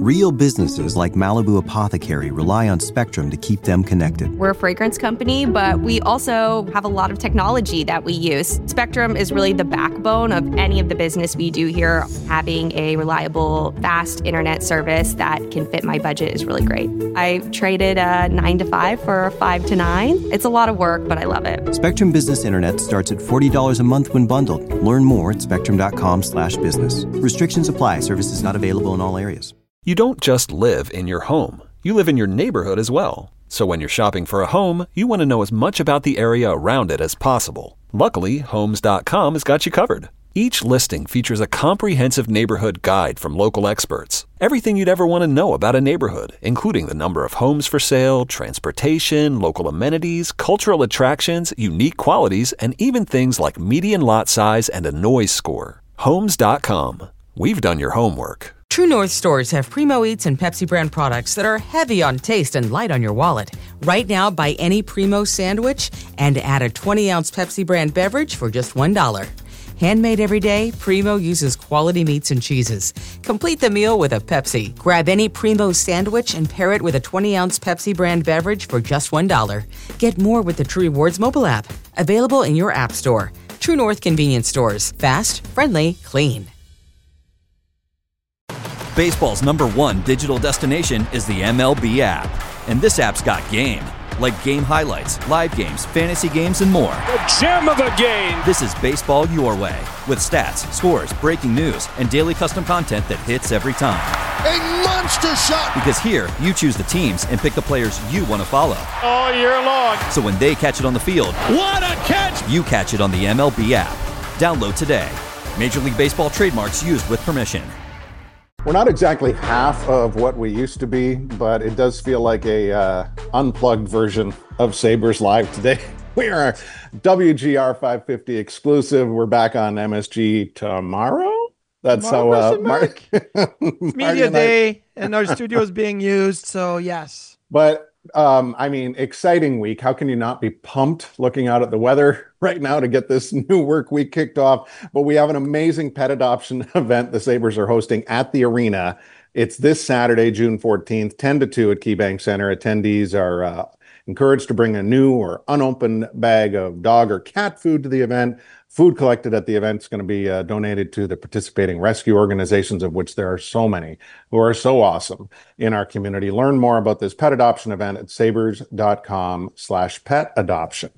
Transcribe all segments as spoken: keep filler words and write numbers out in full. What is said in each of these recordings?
Real businesses like Malibu Apothecary rely on Spectrum to keep them connected. We're a fragrance company, but we also have a lot of technology that we use. Spectrum is really the backbone of any of the business we do here. Having a reliable, fast internet service that can fit my budget is really great. I traded a nine to five for a five to nine. It's a lot of work, but I love it. Spectrum Business Internet starts at forty dollars a month when bundled. Learn more at spectrum.com slash business. Restrictions apply. Services not available in all areas. You don't just live in your home. You live in your neighborhood as well. So when you're shopping for a home, you want to know as much about the area around it as possible. Luckily, Homes dot com has got you covered. Each listing features a comprehensive neighborhood guide from local experts. Everything you'd ever want to know about a neighborhood, including the number of homes for sale, transportation, local amenities, cultural attractions, unique qualities, and even things like median lot size and a noise score. Homes dot com. We've done your homework. True North stores have Primo Eats and Pepsi brand products that are heavy on taste and light on your wallet. Right now, buy any Primo sandwich and add a twenty-ounce Pepsi brand beverage for just one dollar. Handmade every day, Primo uses quality meats and cheeses. Complete the meal with a Pepsi. Grab any Primo sandwich and pair it with a twenty-ounce Pepsi brand beverage for just one dollar. Get more with the True Rewards mobile app. Available in your app store. True North convenience stores. Fast, friendly, clean. Baseball's number one digital destination is the M L B app. And this app's got game. Like game highlights, live games, fantasy games, and more. The gem of a game! This is baseball your way. With stats, scores, breaking news, and daily custom content that hits every time. A monster shot! Because here, you choose the teams and pick the players you want to follow. All year long. So when they catch it on the field, what a catch! You catch it on the M L B app. Download today. Major League Baseball trademarks used with permission. We're not exactly half of what we used to be, but it does feel like a uh, unplugged version of Sabres Live today. We are W G R five fifty exclusive. We're back on M S G tomorrow. That's tomorrow, how uh, Mark. It's media and day, I... and our studio is being used. So yes, but um, I mean, exciting week. How can you not be pumped looking out at the weather right now to get this new work week kicked off? But we have an amazing pet adoption event the Sabres are hosting at the arena. It's this Saturday, June fourteenth, ten to two at KeyBank Center. Attendees are uh, encouraged to bring a new or unopened bag of dog or cat food to the event. Food collected at the event is going to be uh, donated to the participating rescue organizations, of which there are so many, who are so awesome in our community. Learn more about this pet adoption event at sabres.com slash pet adoption.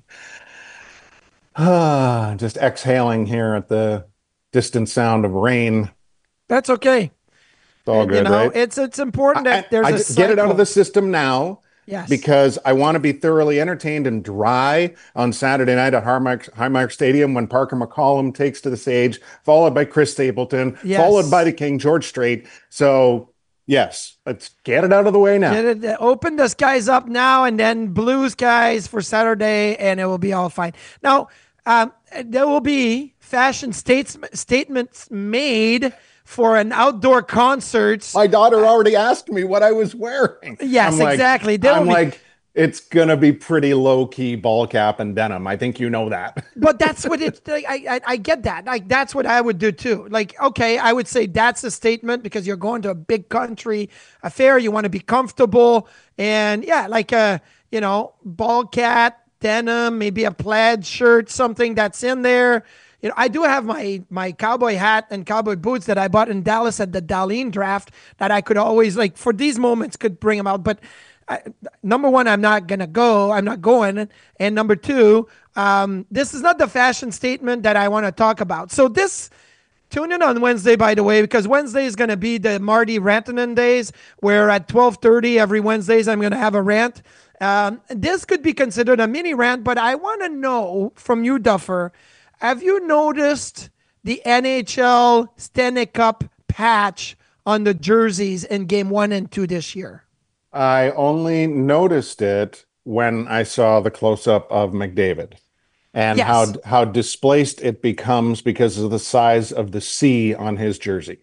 Ah, just exhaling here at the distant sound of rain. That's okay. It's all and, good, you know, right? It's it's important that I, there's I, a I cycle. get it out of the system now. Yes. Because I want to be thoroughly entertained and dry on Saturday night at Highmark, Highmark Stadium when Parker McCollum takes to the stage, followed by Chris Stapleton, yes. followed by the King George Strait. So, yes, let's get it out of the way now. Get it, open the skies up now and then blue skies for Saturday, and it will be all fine. Now, um, there will be fashion states, statements made for an outdoor concert. My daughter already asked me what I was wearing. Yes, I'm like, exactly. I'm be... like, it's going to be pretty low-key ball cap and denim. I think you know that. But that's what it's, like, I, I I get that. Like, that's what I would do too. Like, okay, I would say that's a statement because you're going to a big country affair. You want to be comfortable. And yeah, like, a, you know, ball cap, denim, maybe a plaid shirt, something that's in there. You know, I do have my my cowboy hat and cowboy boots that I bought in Dallas at the Darlene draft that I could always, like, for these moments, could bring them out. But I, number one, I'm not going to go. I'm not going. And number two, um, this is not the fashion statement that I want to talk about. So this, tune in on Wednesday, by the way, because Wednesday is going to be the Marty Rantanen days, where at twelve thirty every Wednesdays I'm going to have a rant. Um, this could be considered a mini rant, but I want to know from you, Duffer, have you noticed the N H L Stanley Cup patch on the jerseys in game one and two this year? I only noticed it when I saw the close-up of McDavid and yes. how how displaced it becomes because of the size of the C on his jersey.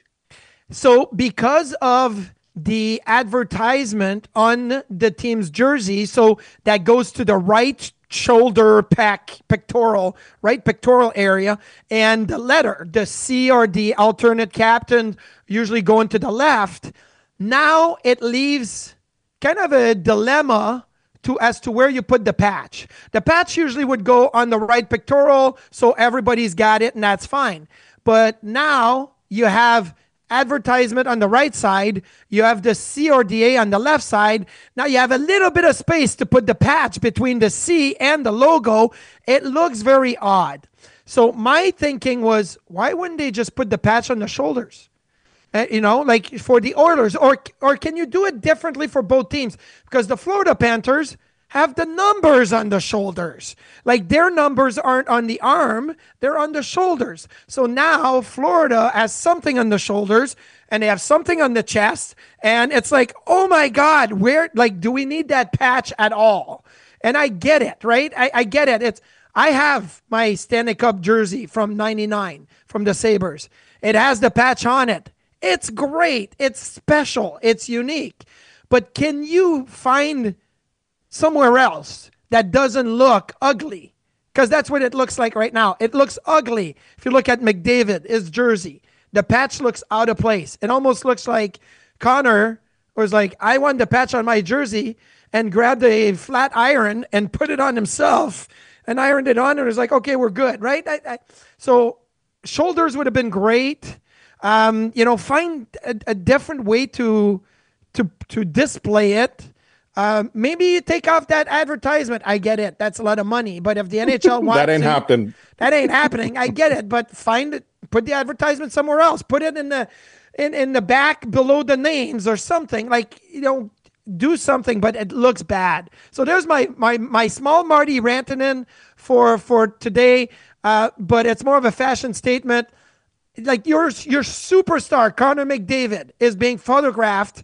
So because of the advertisement on the team's jersey, so that goes to the right shoulder pack pectoral, right pectoral area, and the letter, the C or the alternate captain, usually going to the left. Now it leaves kind of a dilemma to as to where you put the patch. The patch usually would go on the right pectoral, so everybody's got it, and that's fine. But now you have advertisement on the right side, you have the C or the A on the left side. Now you have a little bit of space to put the patch between the C and the logo. It looks very odd. So my thinking was, why wouldn't they just put the patch on the shoulders? Uh, you know, like for the Oilers, or or can you do it differently for both teams? Because the Florida Panthers have the numbers on the shoulders. Like their numbers aren't on the arm, they're on the shoulders. So now Florida has something on the shoulders and they have something on the chest. And it's like, oh my God, where, like, do we need that patch at all? And I get it, right? I, I get it. It's, I have my Stanley Cup jersey from ninety-nine from the Sabres. It has the patch on it. It's great. It's special. It's unique. But can you find somewhere else that doesn't look ugly? Because that's what it looks like right now. It looks ugly. If you look at McDavid, his jersey, the patch looks out of place. It almost looks like Connor was like, I want the patch on my jersey, and grabbed a flat iron and put it on himself and ironed it on and was like, okay, we're good, right? I, I, so shoulders would have been great. Um, you know, find a, a different way to to to display it. Um, maybe you take off that advertisement. I get it. That's a lot of money. But if the N H L wants that ain't to, happening. That ain't happening. I get it. But find it. Put the advertisement somewhere else. Put it in the in, in the back below the names or something. Like, you know, do something. But it looks bad. So there's my my my small Marty Rantanen for for today. Uh, but it's more of a fashion statement. Like your your superstar Connor McDavid is being photographed.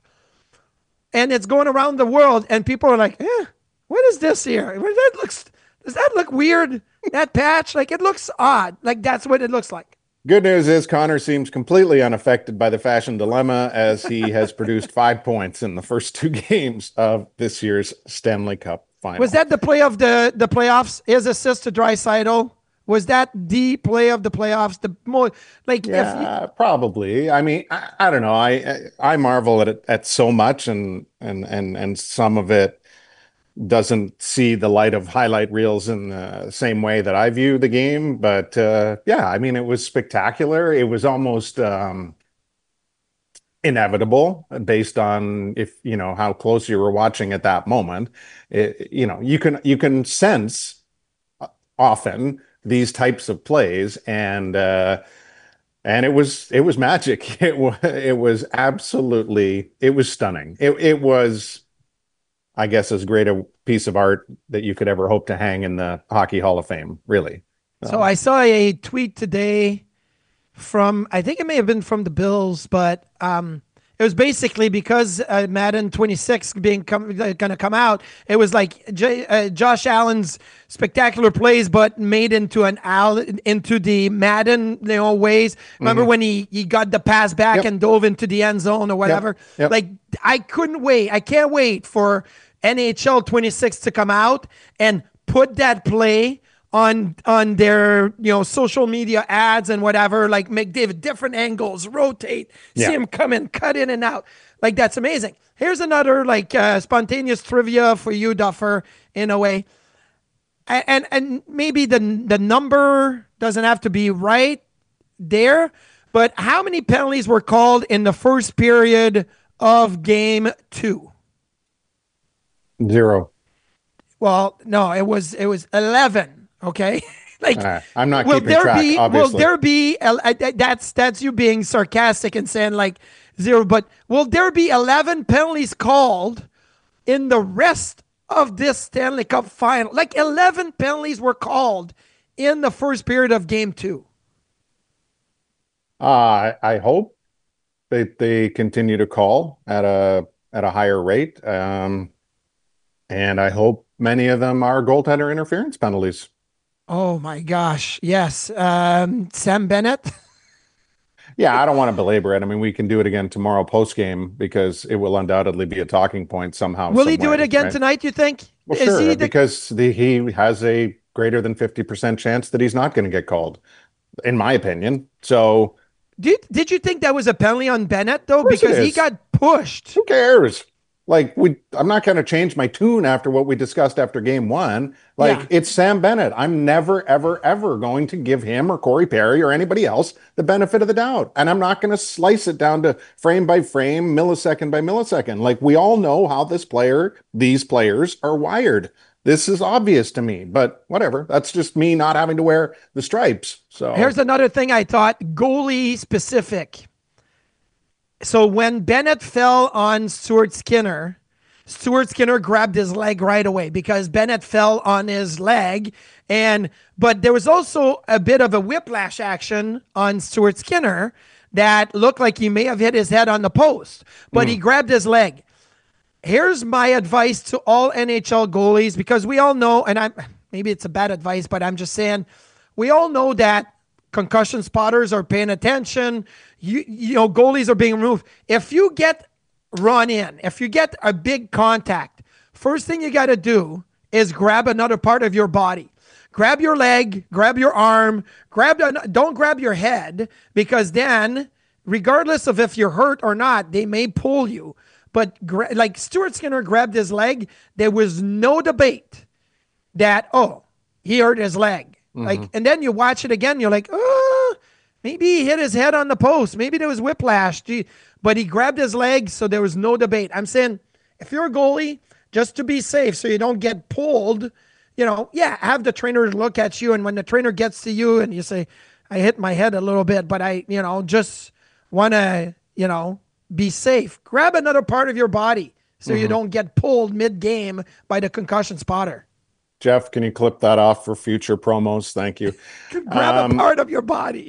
And it's going around the world, and people are like, eh, what is this here? That looks, does that look weird? That patch? Like, it looks odd. Like, that's what it looks like. Good news is Connor seems completely unaffected by the fashion dilemma, as he has produced five points in the first two games of this year's Stanley Cup final. Was that the play of the, the playoffs? His assist to Draisaitl? Was that the play of the playoffs? The more like, yeah, if you, probably. I mean, I, I don't know. I I marvel at it at so much, and and and and some of it doesn't see the light of highlight reels in the same way that I view the game. But uh, yeah, I mean, it was spectacular. It was almost um, inevitable based on if you know how close you were watching at that moment. It, you know, you can you can sense often these types of plays, and uh, and it was it was magic. It was it was absolutely it was stunning. It it was, I guess, as great a piece of art that you could ever hope to hang in the Hockey Hall of Fame. Really. So I saw a tweet today from, I think it may have been from the Bills, but um, it was basically because uh, Madden twenty-six being come, uh, going to come out. It was like J, uh, Josh Allen's spectacular plays, but made into an Al into the Madden, you know, ways. Remember mm-hmm. when he he got the pass back yep. and dove into the end zone or whatever? Yep. Yep. Like, I couldn't wait. I can't wait for N H L twenty-six to come out and put that play on on their, you know, social media ads and whatever, like McDavid, different angles, rotate, yeah. see him come in, cut in and out. Like, that's amazing. Here's another, like, uh, spontaneous trivia for you, Duffer, in a way. And, and and maybe the the number doesn't have to be right there, but how many penalties were called in the first period of game two? Zero. Well, no, it was it was eleven. Okay, like right. I'm not will keeping there track. Be, obviously, will there be? Uh, that's that's you being sarcastic and saying like zero. But will there be eleven penalties called in the rest of this Stanley Cup final? Like eleven penalties were called in the first period of game two. Uh, I hope they they continue to call at a at a higher rate, um, and I hope many of them are goaltender interference penalties. Oh my gosh. Yes. Um, Sam Bennett. Yeah, I don't want to belabor it. I mean, we can do it again tomorrow post game because it will undoubtedly be a talking point somehow. Will he do way, it again right? tonight, you think? Well, Is sure, he the... because the, he has a greater than fifty percent chance that he's not going to get called, in my opinion. So Did, did you think that was a penalty on Bennett, though? Because he got pushed. Who cares? Like, we, I'm not going to change my tune after what we discussed after game one. Like, yeah. It's Sam Bennett. I'm never, ever, ever going to give him or Corey Perry or anybody else the benefit of the doubt. And I'm not going to slice it down to frame by frame, millisecond by millisecond. Like, we all know how this player, these players are wired. This is obvious to me, but whatever. That's just me not having to wear the stripes. So here's another thing I thought, goalie specific. So when Bennett fell on Stuart Skinner, Stuart Skinner grabbed his leg right away because Bennett fell on his leg. And but there was also a bit of a whiplash action on Stuart Skinner that looked like he may have hit his head on the post, but mm. he grabbed his leg. Here's my advice to all N H L goalies, because we all know, and I'm maybe it's a bad advice, but I'm just saying, we all know that concussion spotters are paying attention. You, you know, goalies are being removed. If you get run in, if you get a big contact, first thing you got to do is grab another part of your body. Grab your leg, grab your arm, grab, don't grab your head, because then, regardless of if you're hurt or not, they may pull you. But gra- like Stuart Skinner grabbed his leg, there was no debate that, oh, he hurt his leg. Mm-hmm. Like, and then you watch it again, you're like, oh, maybe he hit his head on the post. Maybe there was whiplash. Gee. But he grabbed his leg, so there was no debate. I'm saying, if you're a goalie, just to be safe so you don't get pulled, you know, yeah, have the trainer look at you. And when the trainer gets to you and you say, I hit my head a little bit, but I, you know, just want to, you know, be safe. Grab another part of your body so mm-hmm. you don't get pulled mid-game by the concussion spotter. Jeff, can you clip that off for future promos? Thank you. Grab um, a part of your body.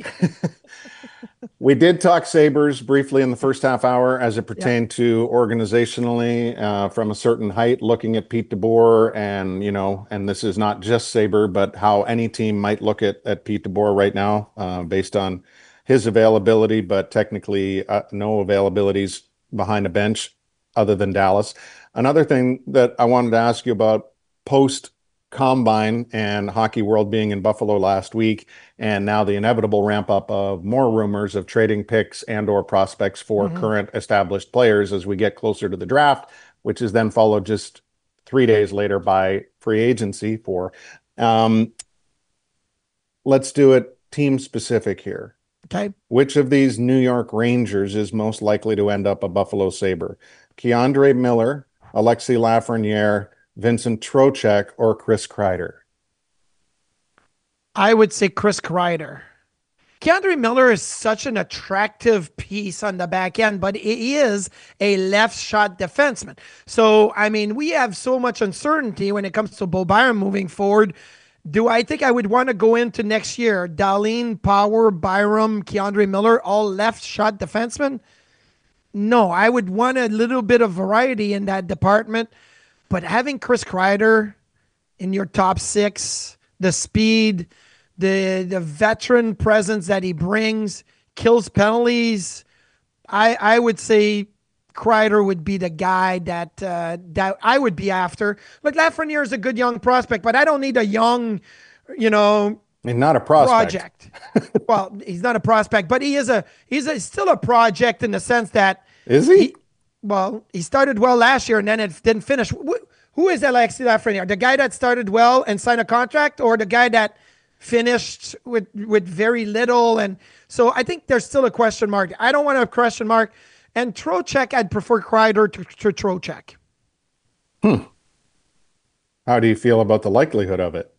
We did talk Sabres briefly in the first half hour as it pertained yeah. to organizationally uh, from a certain height, looking at Pete DeBoer and, you know, and this is not just Sabre, but how any team might look at, at Pete DeBoer right now uh, based on his availability, but technically uh, no availabilities behind a bench other than Dallas. Another thing that I wanted to ask you about post Combine and Hockey World being in Buffalo last week, and now the inevitable ramp up of more rumors of trading picks and or prospects for mm-hmm. current established players as we get closer to the draft, which is then followed just three days later by free agency for, um, let's do it team specific here. Okay. Which of these New York Rangers is most likely to end up a Buffalo Sabre? K'Andre Miller, Alexis Lafreniere, Vincent Trocheck, or Chris Kreider? I would say Chris Kreider. K'Andre Miller is such an attractive piece on the back end, but he is a left shot defenseman. So, I mean, we have so much uncertainty when it comes to Bo Byram moving forward. Do I think I would want to go into next year, Dahlin, Power, Byram, K'Andre Miller, all left shot defensemen? No, I would want a little bit of variety in that department. But having Chris Kreider in your top six, the speed, the the veteran presence that he brings, kills penalties, I I would say Kreider would be the guy that uh, that I would be after. Look, Lafreniere is a good young prospect, but I don't need a young, you know, I mean, not a prospect. project. Well, he's not a prospect, but he is a he's a, still a project in the sense that is he. he Well, he started well last year and then it didn't finish. Who is Alexis Lafreniere? The guy that started well and signed a contract, or the guy that finished with, with very little? And so I think there's still a question mark. I don't want a question mark. And Trocheck, I'd prefer Kreider to, to Trocheck. Hmm. How do you feel about the likelihood of it?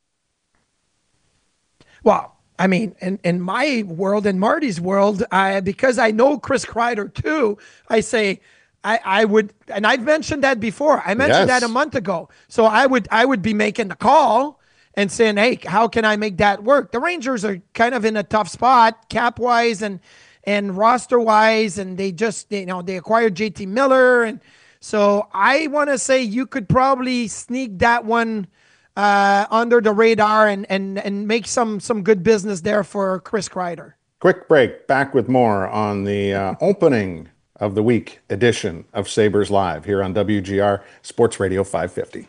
Well, I mean, in, in my world, in Marty's world, I, because I know Chris Kreider too, I say I, I would, and I've mentioned that before. I mentioned yes. that a month ago. So I would I would be making the call and saying, hey, how can I make that work? The Rangers are kind of in a tough spot, cap-wise and and roster-wise, and they just, you know, they acquired J T Miller. And so I want to say you could probably sneak that one Uh, under the radar and and and make some some good business there for Chris Kreider. Quick break. Back with more on the uh, opening of the week edition of Sabres Live here on W G R Sports Radio five fifty.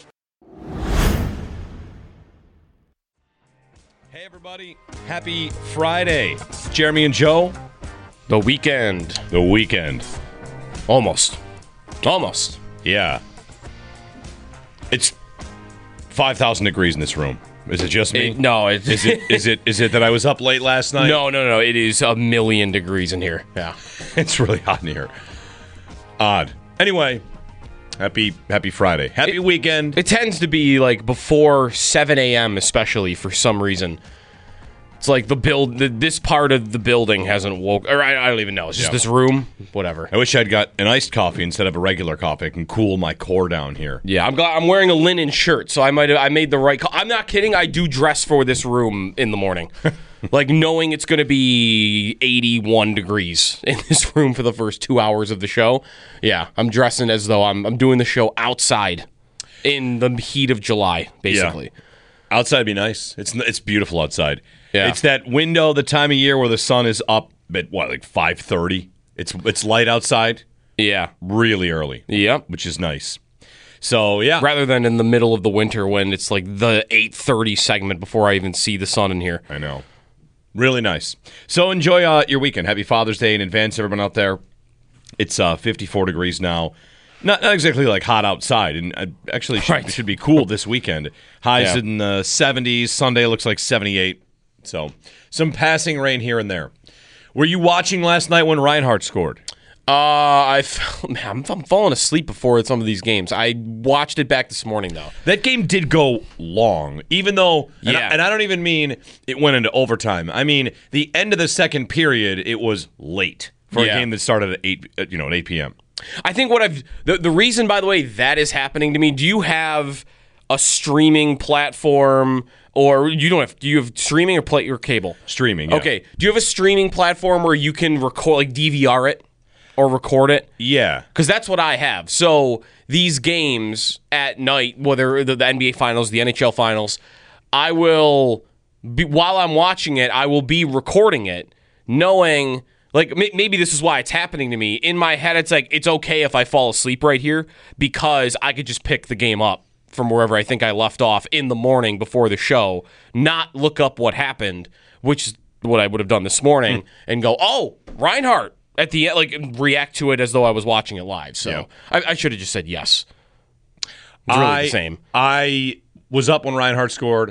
Hey everybody, happy Friday. Jeremy and Joe, the weekend. The weekend. Almost. Almost. Yeah. It's five thousand degrees in this room. Is it just me? It, no. It, is it is it is it that I was up late last night? No, no, no. It is a million degrees in here. Yeah. It's really hot in here. Odd. Anyway, happy happy Friday. Happy it, weekend. It tends to be like before seven a.m. especially for some reason. It's like the build, the, this part of the building hasn't woke, or I, I don't even know. It's just yeah. this room, whatever. I wish I'd got an iced coffee instead of a regular coffee. I can cool my core down here. Yeah, I'm glad I'm wearing a linen shirt, so I might have, I made the right call. I'm not kidding. I do dress for this room in the morning, like knowing it's going to be eighty-one degrees in this room for the first two hours of the show. Yeah, I'm dressing as though I'm I'm doing the show outside in the heat of July, basically. Yeah. Outside would be nice. It's it's beautiful outside. Yeah. It's that window, the time of year where the sun is up at, what, like five thirty? It's it's light outside. Yeah. Really early. Yep. Which is nice. So, yeah. Rather than in the middle of the winter when it's like the eight thirty segment before I even see the sun in here. I know. Really nice. So, enjoy uh, your weekend. Happy Father's Day in advance, everyone out there. It's uh, fifty-four degrees now. Not, not exactly like hot outside, and uh, actually should, right. should be cool this weekend. Highs yeah. in the seventies. Sunday looks like seventy-eight. So, some passing rain here and there. Were you watching last night when Reinhardt scored? Uh, I fell, man, I'm, I'm falling asleep before some of these games. I watched it back this morning, though. That game did go long, even though, and, yeah. I, and I don't even mean it went into overtime. I mean, the end of the second period, it was late for yeah. a game that started at eight, you know, at eight p.m. I think what I've the, the reason, by the way, that is happening to me. Do you have a streaming platform, or you don't have? Do you have streaming or play your cable? Streaming. Yeah. Okay. Do you have a streaming platform where you can record, like D V R it or record it? Yeah. Because that's what I have. So these games at night, whether the, the N B A Finals, the N H L Finals, I will be while I'm watching it, I will be recording it, knowing. Like, maybe this is why it's happening to me. In my head, it's like, it's okay if I fall asleep right here because I could just pick the game up from wherever I think I left off in the morning before the show, not look up what happened, which is what I would have done this morning, mm. and go, oh, Reinhardt, at the end, like, react to it as though I was watching it live. So yeah. I, I should have just said yes. It's really I, the same. I was up when Reinhardt scored.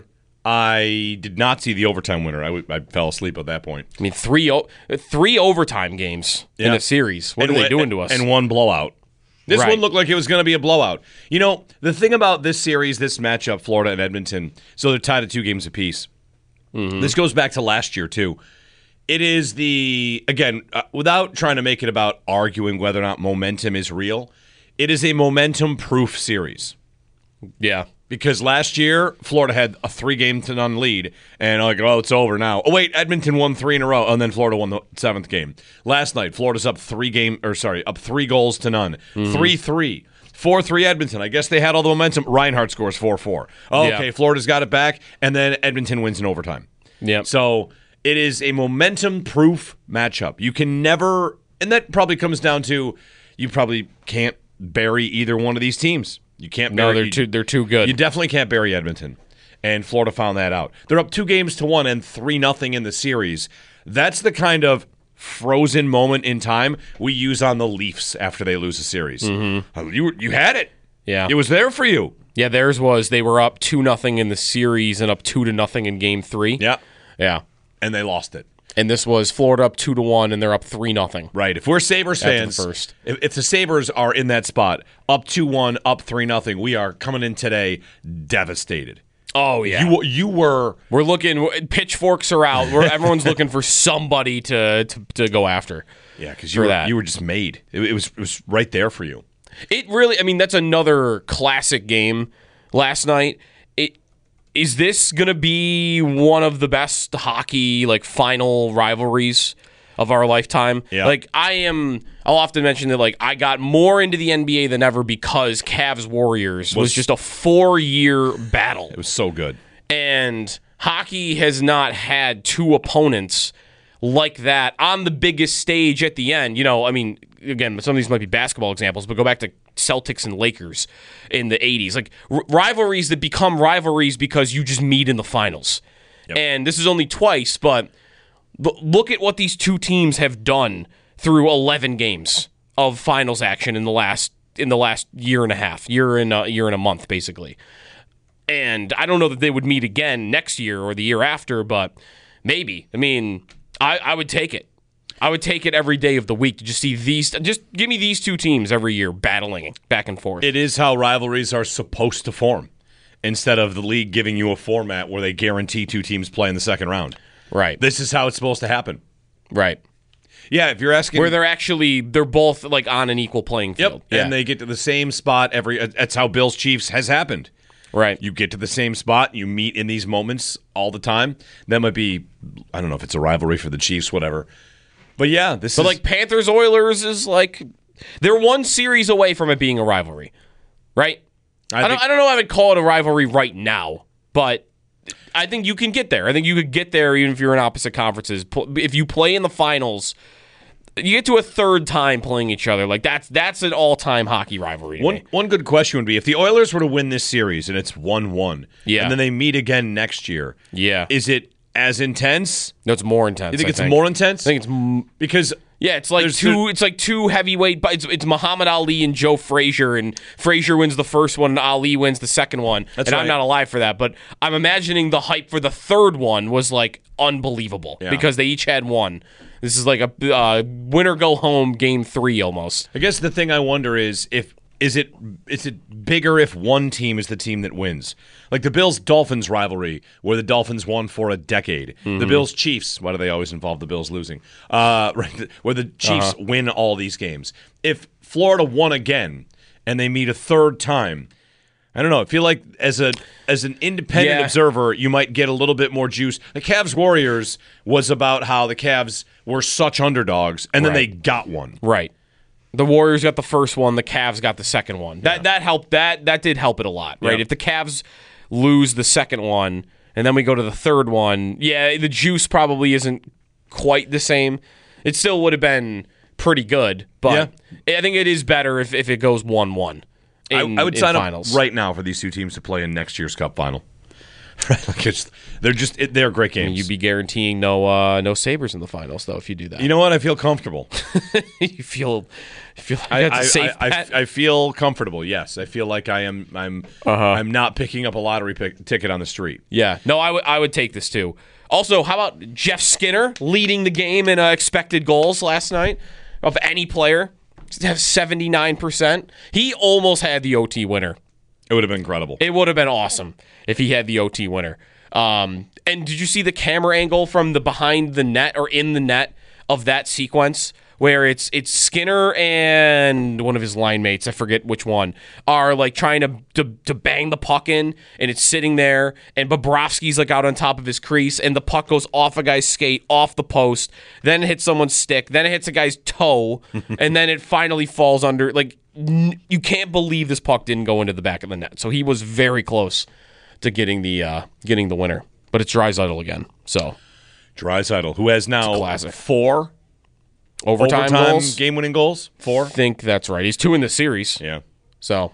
I did not see the overtime winner. I, w- I fell asleep at that point. I mean, three o- three overtime games yeah. in a series. What and, are they doing to us? And one blowout. This right. one looked like it was going to be a blowout. You know, the thing about this series, this matchup, Florida and Edmonton, so they're tied at two games apiece. Mm-hmm. This goes back to last year, too. It is the, again, uh, without trying to make it about arguing whether or not momentum is real, it is a momentum-proof series. Yeah. Because last year, Florida had a three-game to none lead, and like, oh, it's over now. Oh wait, Edmonton won three in a row, and then Florida won the seventh game. Last night, Florida's up three game, or sorry, up three goals to none, three three, four three Edmonton. I guess they had all the momentum. Reinhardt scores four four. Oh, okay, yeah. Florida's got it back, and then Edmonton wins in overtime. Yeah. So it is a momentum-proof matchup. You can never, and that probably comes down to you probably can't bury either one of these teams. You can't bury, no, they're too they're too good. You definitely can't bury Edmonton. And Florida found that out. They're up two games to one and three nothing in the series. That's the kind of frozen moment in time we use on the Leafs after they lose a series. Mm-hmm. You you had it. Yeah. It was there for you. Yeah, theirs was they were up two nothing in the series and up two to nothing in game three. Yeah. Yeah. And they lost it. And this was Florida up two to one, and they're up three nothing. Right. If we're Sabres fans, first. If, if the Sabres are in that spot, up two one, up three nothing, we are coming in today devastated. Oh yeah, you you were. We're looking. Pitchforks are out. We're, everyone's looking for somebody to to, to go after. Yeah, because you were that. you were just made. It, it was it was right there for you. It really. I mean, that's another classic game last night. It. Is this going to be one of the best hockey, like, final rivalries of our lifetime? Yeah. Like, I am, I'll often mention that, like, I got more into the N B A than ever because Cavs-Warriors was, was just a four-year battle. It was so good. And hockey has not had two opponents like that on the biggest stage at the end. You know, I mean, again, some of these might be basketball examples, but go back to Celtics and Lakers in the eighties. Like, r- rivalries that become rivalries because you just meet in the finals. Yep. And this is only twice, but l- look at what these two teams have done through eleven games. of finals action in the last in the last year and a half, year and a year and a month, basically. And I don't know that they would meet again next year or the year after, but maybe. I mean, I, I would take it. I would take it every day of the week to just see these. Just give me these two teams every year battling back and forth. It is how rivalries are supposed to form, instead of the league giving you a format where they guarantee two teams play in the second round. Right. This is how it's supposed to happen. Right. Yeah, if you're asking... Where they're actually, they're both like on an equal playing field. Yep, yeah. and they get to the same spot every... That's how Bills-Chiefs has happened. Right. You get to the same spot, you meet in these moments all the time. That might be, I don't know if it's a rivalry for the Chiefs, whatever. But yeah, this but is... But like Panthers-Oilers is like, they're one series away from it being a rivalry, right? I, I, don't, think, I don't know if I would call it a rivalry right now, but I think you can get there. I think you could get there even if you're in opposite conferences. If you play in the finals... You get to a third time playing each other. Like that's that's an all-time hockey rivalry. One me. one good question would be if the Oilers were to win this series and it's one one, yeah. and then they meet again next year. Yeah. Is it as intense? No, it's more intense. You think I it's think. more intense? I think it's m- because yeah, it's like two. It's like two heavyweight. It's it's Muhammad Ali and Joe Frazier, and Frazier wins the first one, and Ali wins the second one. That's and right. I'm not alive for that, but I'm imagining the hype for the third one was like unbelievable yeah. because they each had one. This is like a uh, winner go home game three almost. I guess the thing I wonder is if is it is it bigger if one team is the team that wins? Like the Bills-Dolphins rivalry, where the Dolphins won for a decade. Mm-hmm. The Bills-Chiefs, why do they always involve the Bills losing? Uh, right, where the Chiefs uh-huh. win all these games. If Florida won again and they meet a third time, I don't know. I feel like as a as an independent yeah. observer, you might get a little bit more juice. The Cavs-Warriors was about how the Cavs were such underdogs, and then right. they got one. Right. The Warriors got the first one. The Cavs got the second one. That yeah. that helped. That that did help it a lot, right? Yep. If the Cavs lose the second one, and then we go to the third one, yeah, the juice probably isn't quite the same. It still would have been pretty good, but yeah. I think it is better if, if it goes one one. In, I, I would sign finals. up right now for these two teams to play in next year's Cup final. Right, like it's, they're just it, they're great games. And you'd be guaranteeing no uh, no Sabres in the finals though if you do that. You know what? I feel comfortable. you feel you feel like I, that's a safe I, bet. I, I feel comfortable. Yes, I feel like I am. I'm. Uh-huh. I'm not picking up a lottery pick, ticket on the street. Yeah. No, I would I would take this too. Also, how about Jeff Skinner leading the game in uh, expected goals last night of any player? Have seventy-nine percent. He almost had the O T winner. It would have been incredible. It would have been awesome if he had the O T winner. Um, and did you see the camera angle from the behind the net or in the net of that sequence where it's it's Skinner and one of his line mates, I forget which one, are like trying to, to to bang the puck in, and it's sitting there, and Bobrovsky's like out on top of his crease, and the puck goes off a guy's skate, off the post, then it hits someone's stick, then it hits a guy's toe, and then it finally falls under. Like, n- you can't believe this puck didn't go into the back of the net. So he was very close to getting the uh, getting the winner. But it's Draisaitl again. So Draisaitl, who has now four overtime, overtime goals, game-winning goals. Four. I think that's right. He's two in the series. Yeah. So,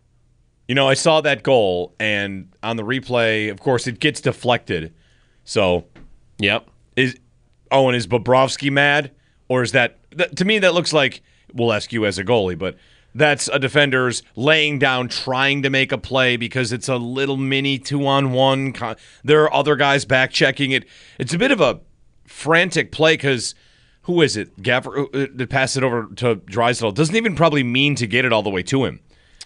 you know, I saw that goal, and on the replay, of course, it gets deflected. So, yep. Is oh, and is Bobrovsky mad, or is that, that to me that looks like, we'll ask you as a goalie, but that's a defender's laying down, trying to make a play because it's a little mini two-on-one. There are other guys back-checking it. It's a bit of a frantic play because who is it? Gaffer that passed it over to Draisaitl doesn't even probably mean to get it all the way to him.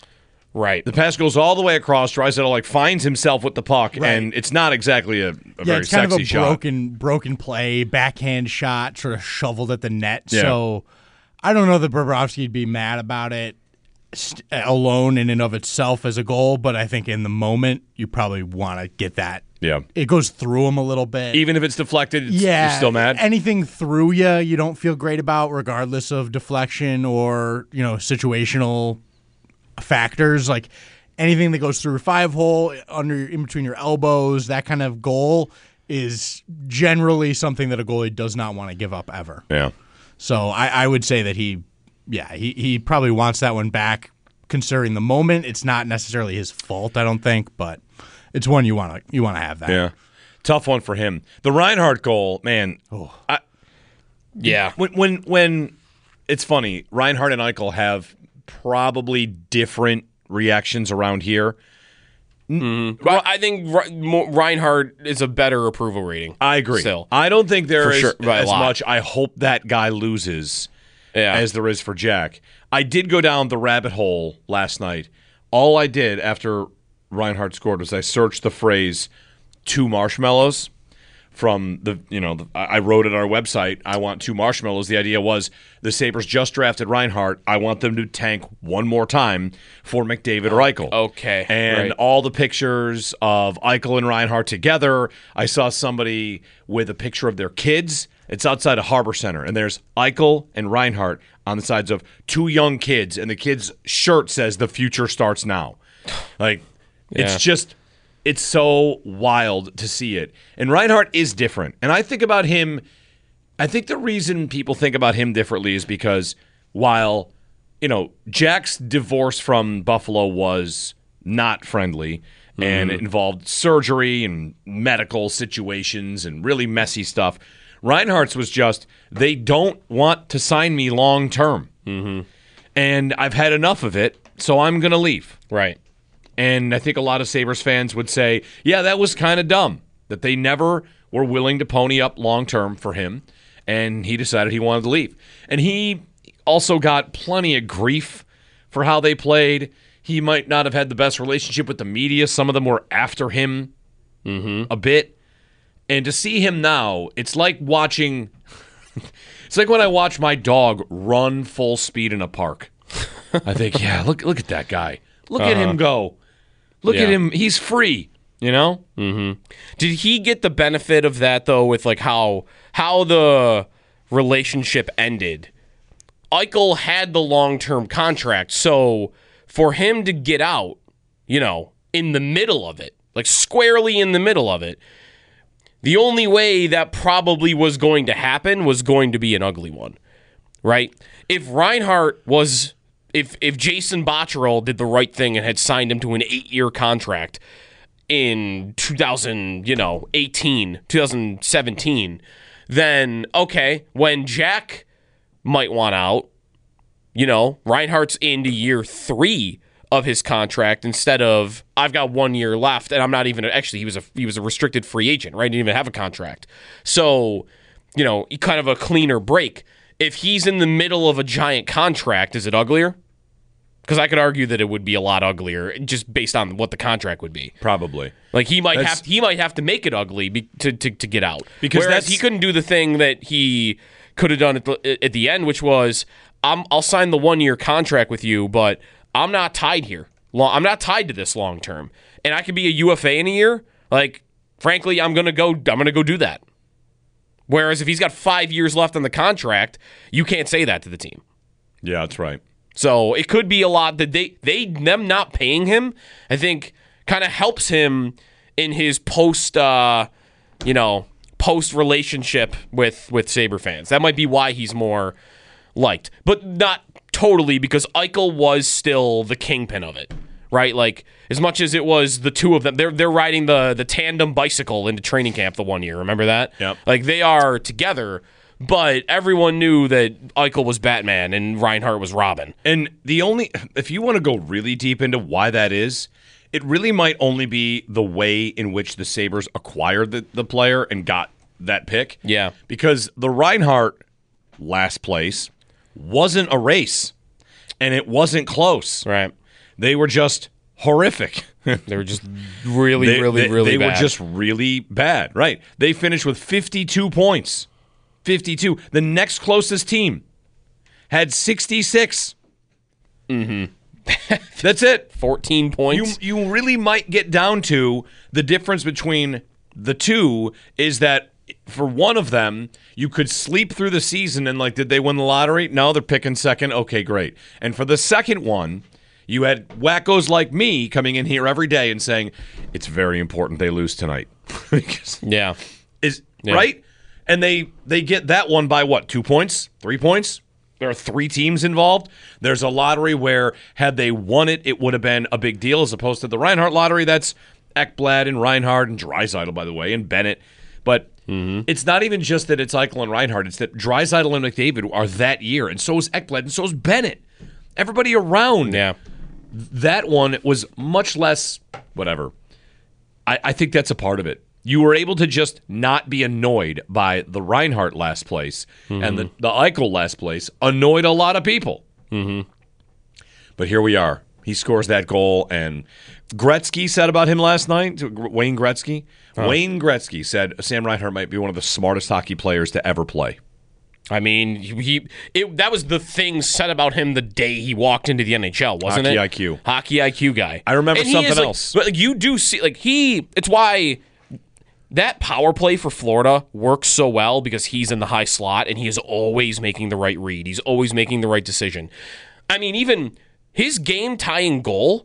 Right. The pass goes all the way across. Draisaitl like finds himself with the puck, right. and it's not exactly a, a yeah, very it's kind sexy of a shot. broken, broken play, backhand shot, sort of shoveled at the net. Yeah. So I don't know that Bobrovsky'd be mad about it alone in and of itself as a goal, but I think in the moment you probably want to get that. Yeah, it goes through him a little bit. Even if it's deflected, it's, yeah, you're still mad. Anything through you, you don't feel great about, regardless of deflection or you know situational factors. Like anything that goes through a five hole, under in between your elbows, that kind of goal is generally something that a goalie does not want to give up ever. Yeah. So I, I would say that he, yeah, he, he probably wants that one back. Considering the moment, it's not necessarily his fault, I don't think, but it's one you want to you want to have that. Yeah, tough one for him. The Reinhart goal, man. Oh, I, yeah. When when when it's funny. Reinhart and Eichel have probably different reactions around here. Mm-hmm. Well, I think Reinhart is a better approval rating. I agree. Still. I don't think there For is sure, as much. I hope that guy loses yeah. as there is for Jack. I did go down the rabbit hole last night. All I did after Reinhart scored was I searched the phrase two marshmallows from the, you know, the, I wrote it on our website, I want two marshmallows. The idea was the Sabres just drafted Reinhart. I want them to tank one more time for McDavid or Eichel. Okay. And right. all the pictures of Eichel and Reinhart together. I saw somebody with a picture of their kids. It's outside of Harbor Center, and there's Eichel and Reinhart on the sides of two young kids, and the kid's shirt says "The future starts now." Like, yeah. it's just, it's so wild to see it. And Reinhart is different, and I think about him. I think the reason people think about him differently is because while, you know, Jack's divorce from Buffalo was not friendly. And it involved surgery and medical situations and really messy stuff. Reinhart's was just, they don't want to sign me long term. Mm-hmm. And I've had enough of it, so I'm going to leave. Right. And I think a lot of Sabres fans would say, yeah, that was kind of dumb, that they never were willing to pony up long term for him. And he decided he wanted to leave. And he also got plenty of grief for how they played. He might not have had the best relationship with the media. Some of them were after him mm-hmm. a bit. And to see him now, it's like watching it's like when I watch my dog run full speed in a park. I think, yeah, look look at that guy. Look uh-huh. at him go. Look yeah. at him. He's free, you know? Mm-hmm. Did he get the benefit of that, though, with like how how the relationship ended? Eichel had the long-term contract, so for him to get out, you know, in the middle of it, like squarely in the middle of it, the only way that probably was going to happen was going to be an ugly one, right? If Reinhart was, if if Jason Botterill did the right thing and had signed him to an eight-year contract in two thousand, you know, eighteen, two thousand seventeen, then okay, when Jack might want out, you know, Reinhart's into year three of his contract instead of I've got one year left and I'm not even actually he was a he was a restricted free agent, right? He didn't even have a contract. So, you know, kind of a cleaner break. If he's in the middle of a giant contract, is it uglier? Because I could argue that it would be a lot uglier just based on what the contract would be. Probably. Like he might that's, have he might have to make it ugly be, to, to to get out. Because Whereas that's, he couldn't do the thing that he could have done at the at the end, which was I'm, I'll sign the one year contract with you, but I'm not tied here. I'm not tied to this long term, and I could be a U F A in a year. Like, frankly, I'm gonna go. I'm gonna go do that. Whereas if he's got five years left on the contract, you can't say that to the team. Yeah, that's right. So it could be a lot that they they them not paying him, I think, kind of helps him in his post, uh, you know, post relationship with with Sabre fans. That might be why he's more liked, but not totally, because Eichel was still the kingpin of it, right? Like, as much as it was the two of them, they're they're riding the the tandem bicycle into training camp the one year. Remember that? Yep. Like, they are together, but everyone knew that Eichel was Batman and Reinhart was Robin. And the only, if you want to go really deep into why that is, it really might only be the way in which the Sabres acquired the, the player and got that pick. Yeah. Because the Reinhart last place wasn't a race, and it wasn't close. Right. They were just horrific. They were just really, they, really, they, really they bad. They were just really bad. Right. They finished with fifty-two points. fifty-two. The next closest team had sixty-six. Mm-hmm. That's it. fourteen points. You, you really might get down to the difference between the two is that for one of them, you could sleep through the season and, like, did they win the lottery? No, they're picking second. Okay, great. And for the second one, you had wackos like me coming in here every day and saying, it's very important they lose tonight. yeah. Is yeah. Right? And they, they get that one by what, two points? Three points? There are three teams involved. There's a lottery where, had they won it, it would have been a big deal, as opposed to the Reinhart lottery. That's Ekblad and Reinhart and Draisaitl, by the way, and Bennett. But Mm-hmm. It's not even just that it's Eichel and Reinhart. It's that Draisaitl and McDavid are that year, and so is Ekblad, and so is Bennett. Everybody around. Yeah. That one was much less, whatever. I, I think that's a part of it. You were able to just not be annoyed by the Reinhart last place, mm-hmm. and the, the Eichel last place annoyed a lot of people. Mm-hmm. But here we are. He scores that goal, and Gretzky said about him last night, Wayne Gretzky, huh. Wayne Gretzky said Sam Reinhart might be one of the smartest hockey players to ever play. I mean, he it, that was the thing said about him the day he walked into the N H L, wasn't Hockey it? I Q. Hockey I Q guy. I remember and something is, like, else. But like, you do see, like he, it's why that power play for Florida works so well, because he's in the high slot and he is always making the right read. He's always making the right decision. I mean, even his game-tying goal,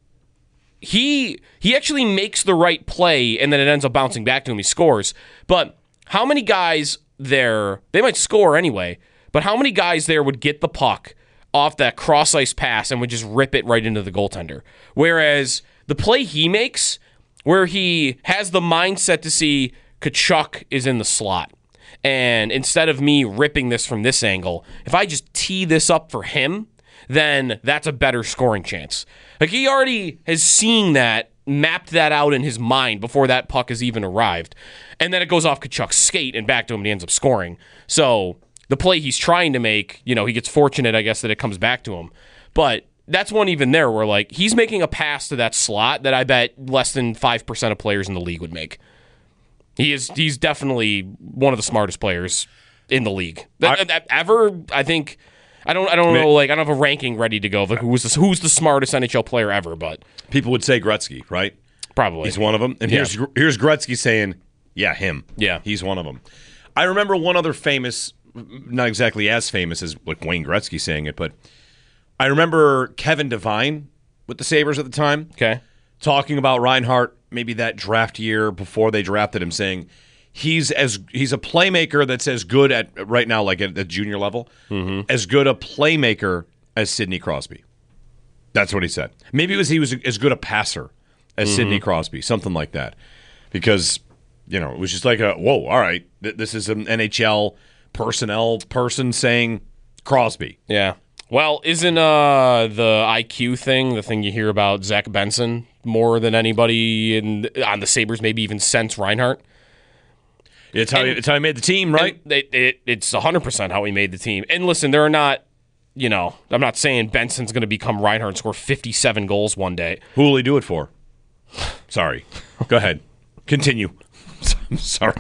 he he actually makes the right play, and then it ends up bouncing back to him. He scores. But how many guys there, they might score anyway, but how many guys there would get the puck off that cross-ice pass and would just rip it right into the goaltender? Whereas the play he makes, where he has the mindset to see Tkachuk is in the slot, and instead of me ripping this from this angle, if I just tee this up for him, then that's a better scoring chance. Like, he already has seen that, mapped that out in his mind before that puck has even arrived. And then it goes off Tkachuk's skate and back to him, and he ends up scoring. So the play he's trying to make, you know, he gets fortunate, I guess, that it comes back to him. But that's one even there where, like, he's making a pass to that slot that I bet less than five percent of players in the league would make. He is He's definitely one of the smartest players in the league. I, Ever, I think... I don't. I don't know. Like, I don't have a ranking ready to go of, like, who's the, who's the smartest N H L player ever. But people would say Gretzky, right? Probably he's one of them. And yeah. here's here's Gretzky saying, "Yeah, him. Yeah, he's one of them." I remember one other famous, not exactly as famous as like Wayne Gretzky saying it, but I remember Kevin Devine with the Sabres at the time. Okay, talking about Reinhart, maybe that draft year before they drafted him, saying. He's as he's a playmaker that's as good at right now, like at the junior level, mm-hmm. as good a playmaker as Sidney Crosby. That's what he said. Maybe it was he was as good a passer as mm-hmm. Sidney Crosby, something like that. Because you know it was just like a whoa, all right, th- this is an N H L personnel person saying Crosby. Yeah. Well, isn't uh, the I Q thing the thing you hear about Zach Benson more than anybody in on the Sabres, maybe even since Reinhart? It's how, and, he, it's how he made the team, right? It, it, it's one hundred percent how he made the team. And listen, there are not, you know, I'm not saying Benson's going to become Reinhart and score fifty-seven goals one day. Who will he do it for? Sorry. Go ahead. Continue. I'm sorry.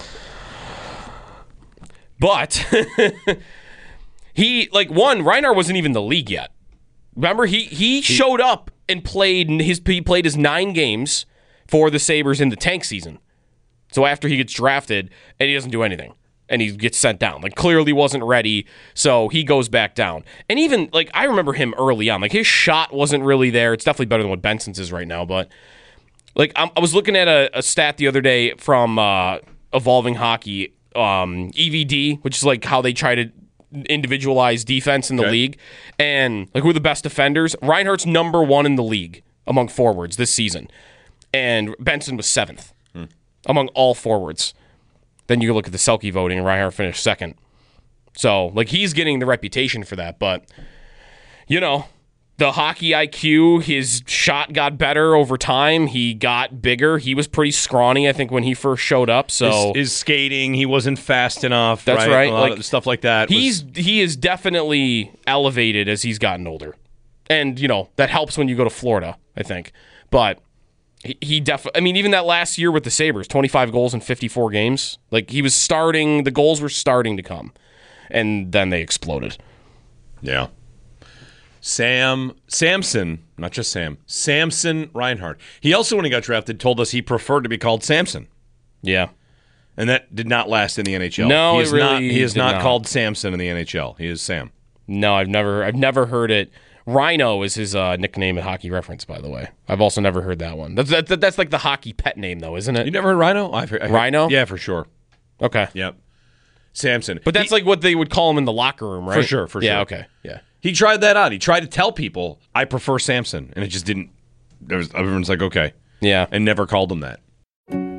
But he, like, one, Reinhart wasn't even in the league yet. Remember, he, he, he showed up and played his, he played his nine games for the Sabres in the tank season. So after he gets drafted, and he doesn't do anything, and he gets sent down. Like, clearly wasn't ready, so he goes back down. And even, like, I remember him early on. Like, his shot wasn't really there. It's definitely better than what Benson's is right now, but, like, I'm, I was looking at a, a stat the other day from uh, Evolving Hockey, um, E V D, which is, like, how they try to individualize defense in the okay. league. And, like, who are the best defenders? Reinhart's number one in the league among forwards this season. And Benson was seventh. Hmm. Among all forwards. Then you look at the Selke voting, and Reinhart finished second. So, like, he's getting the reputation for that. But, you know, the hockey I Q, his shot got better over time. He got bigger. He was pretty scrawny, I think, when he first showed up. So his, his skating, he wasn't fast enough. That's right. right. A lot like, of stuff like that. He's was... he is definitely elevated as he's gotten older, and you know that helps when you go to Florida, I think. But. He, he definitely, I mean, even that last year with the Sabres, twenty-five goals in fifty-four games. Like, he was starting, the goals were starting to come. And then they exploded. Yeah. Sam, Samson, not just Sam, Samson Reinhart. He also, when he got drafted, told us he preferred to be called Samson. Yeah. And that did not last in the N H L. No, he is it really not, He is not, not called Samson in the N H L. He is Sam. No, I've never, I've never heard it. Rhino is his uh, nickname at Hockey Reference, by the way. I've also never heard that one. That's that, that's like the hockey pet name, though, isn't it? You never heard Rhino? I've heard, I've heard, Rhino? Yeah, for sure. Okay. Yep. Samson. But that's he, like what they would call him in the locker room, right? For sure, for yeah, sure. Okay, yeah. He tried that out. He tried to tell people, I prefer Samson, and it just didn't. There was, everyone's like, okay. Yeah. And never called him that.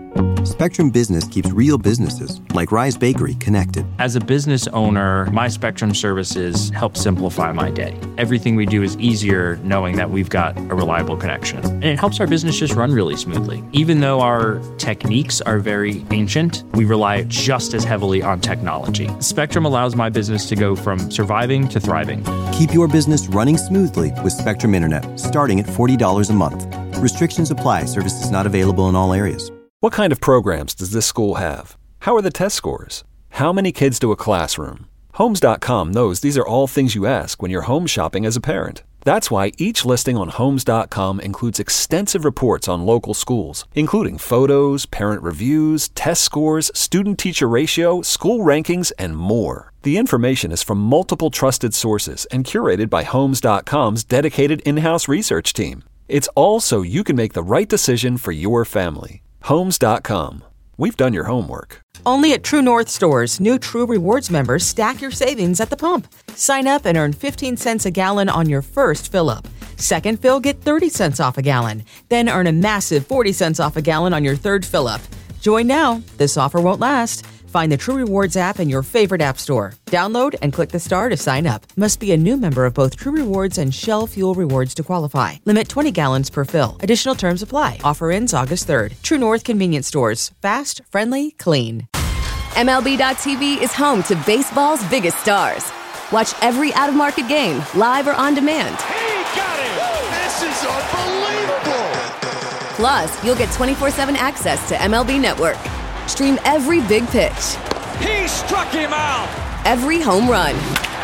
Spectrum Business keeps real businesses, like Rise Bakery, connected. As a business owner, my Spectrum services help simplify my day. Everything we do is easier knowing that we've got a reliable connection. And it helps our business just run really smoothly. Even though our techniques are very ancient, we rely just as heavily on technology. Spectrum allows my business to go from surviving to thriving. Keep your business running smoothly with Spectrum Internet, starting at forty dollars a month. Restrictions apply. Services not available in all areas. What kind of programs does this school have? How are the test scores? How many kids do a classroom? Homes dot com knows these are all things you ask when you're home shopping as a parent. That's why each listing on Homes dot com includes extensive reports on local schools, including photos, parent reviews, test scores, student-teacher ratio, school rankings, and more. The information is from multiple trusted sources and curated by Homes dot com's dedicated in-house research team. It's all so you can make the right decision for your family. Homes dot com. We've done your homework. Only at True North stores, new True Rewards members stack your savings at the pump. Sign up and earn fifteen cents a gallon on your first fill-up. Second fill, get thirty cents off a gallon. Then earn a massive forty cents off a gallon on your third fill-up. Join now. This offer won't last. Find the True Rewards app in your favorite app store. Download and click the star to sign up. Must be a new member of both True Rewards and Shell Fuel Rewards to qualify. Limit twenty gallons per fill. Additional terms apply. Offer ends August third. True North Convenience Stores. Fast, friendly, clean. M L B dot T V is home to baseball's biggest stars. Watch every out-of-market game, live or on demand. He got it! This is unbelievable! Plus, you'll get twenty-four seven access to M L B Network. Stream every big pitch. He struck him out! Every home run.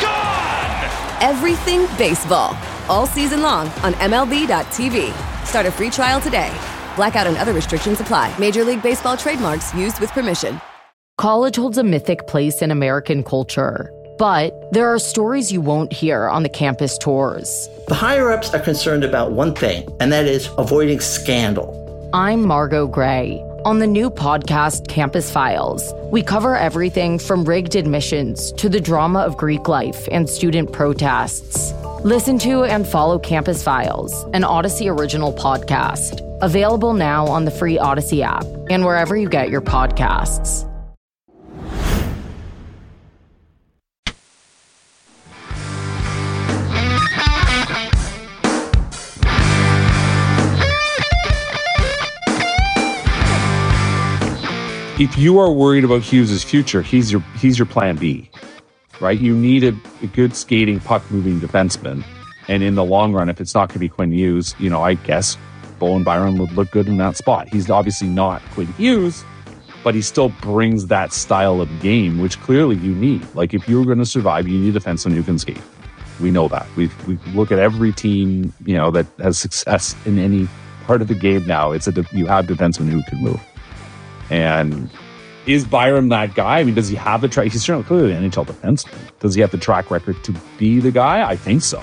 Gone! Everything baseball. All season long on M L B dot T V. Start a free trial today. Blackout and other restrictions apply. Major League Baseball trademarks used with permission. College holds a mythic place in American culture, but there are stories you won't hear on the campus tours. The higher-ups are concerned about one thing, and that is avoiding scandal. I'm Margot Gray. On the new podcast, Campus Files, we cover everything from rigged admissions to the drama of Greek life and student protests. Listen to and follow Campus Files, an Odyssey original podcast. Available now on the free Odyssey app and wherever you get your podcasts. If you are worried about Hughes' future, he's your he's your plan B, right? You need a, a good skating, puck-moving defenseman. And in the long run, if it's not going to be Quinn Hughes, you know, I guess Bowen Byram would look good in that spot. He's obviously not Quinn Hughes, but he still brings that style of game, which clearly you need. Like, if you're going to survive, you need a defenseman who can skate. We know that. We we look at every team, you know, that has success in any part of the game now. It's a you have defensemen who can move. And is Byram that guy? I mean, does he have the track? He's certainly clearly an N H L defenseman. Does he have the track record to be the guy? I think so.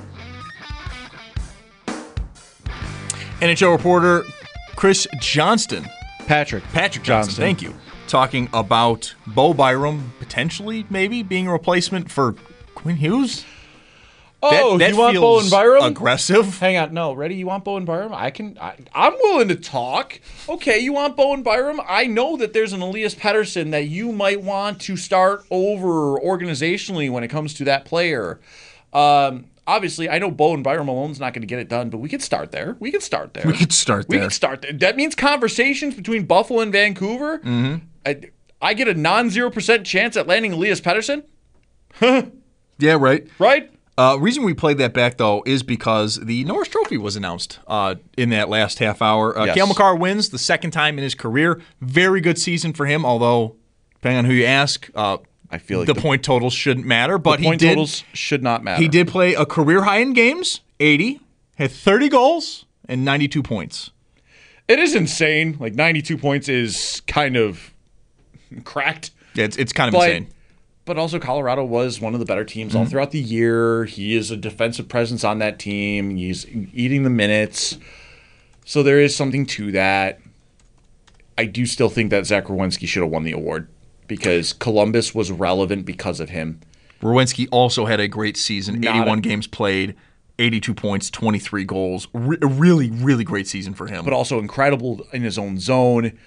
N H L reporter Chris Johnston. Patrick. Patrick Johnston, Johnston. Thank you. Talking about Bo Byram potentially maybe being a replacement for Quinn Hughes. Oh, that, that you want feels Bowen Byram? Aggressive. Hang on, no, ready? You want Bowen Byram? I can. I, I'm willing to talk. Okay, you want Bowen Byram? I know that there's an Elias Pettersson that you might want to start over organizationally when it comes to that player. Um, obviously, I know Bowen Byram alone's not going to get it done, but we could start there. We could start there. We could start there. We could start there. That means conversations between Buffalo and Vancouver. Mm-hmm. I, I get a non-zero percent chance at landing Elias Pettersson. Yeah, right. Right. Uh, reason we played that back, though, is because the Norris Trophy was announced uh, in that last half hour. Uh, Yes. Cale Makar wins the second time in his career. Very good season for him, although, depending on who you ask, uh, I feel like the, the point totals shouldn't matter. But the point he did, totals should not matter. He did play a career high in games, eighty, had thirty goals, and ninety-two points. It is insane. Like, ninety-two points is kind of cracked. Yeah, it's, it's kind of but, insane. But also, Colorado was one of the better teams all Mhm. throughout the year. He is a defensive presence on that team. He's eating the minutes. So there is something to that. I do still think that Zach Werenski should have won the award because Columbus was relevant because of him. Werenski also had a great season, Not eighty-one a- games played, eighty-two points, twenty-three goals. Re- a really, really great season for him. But also incredible in his own zone.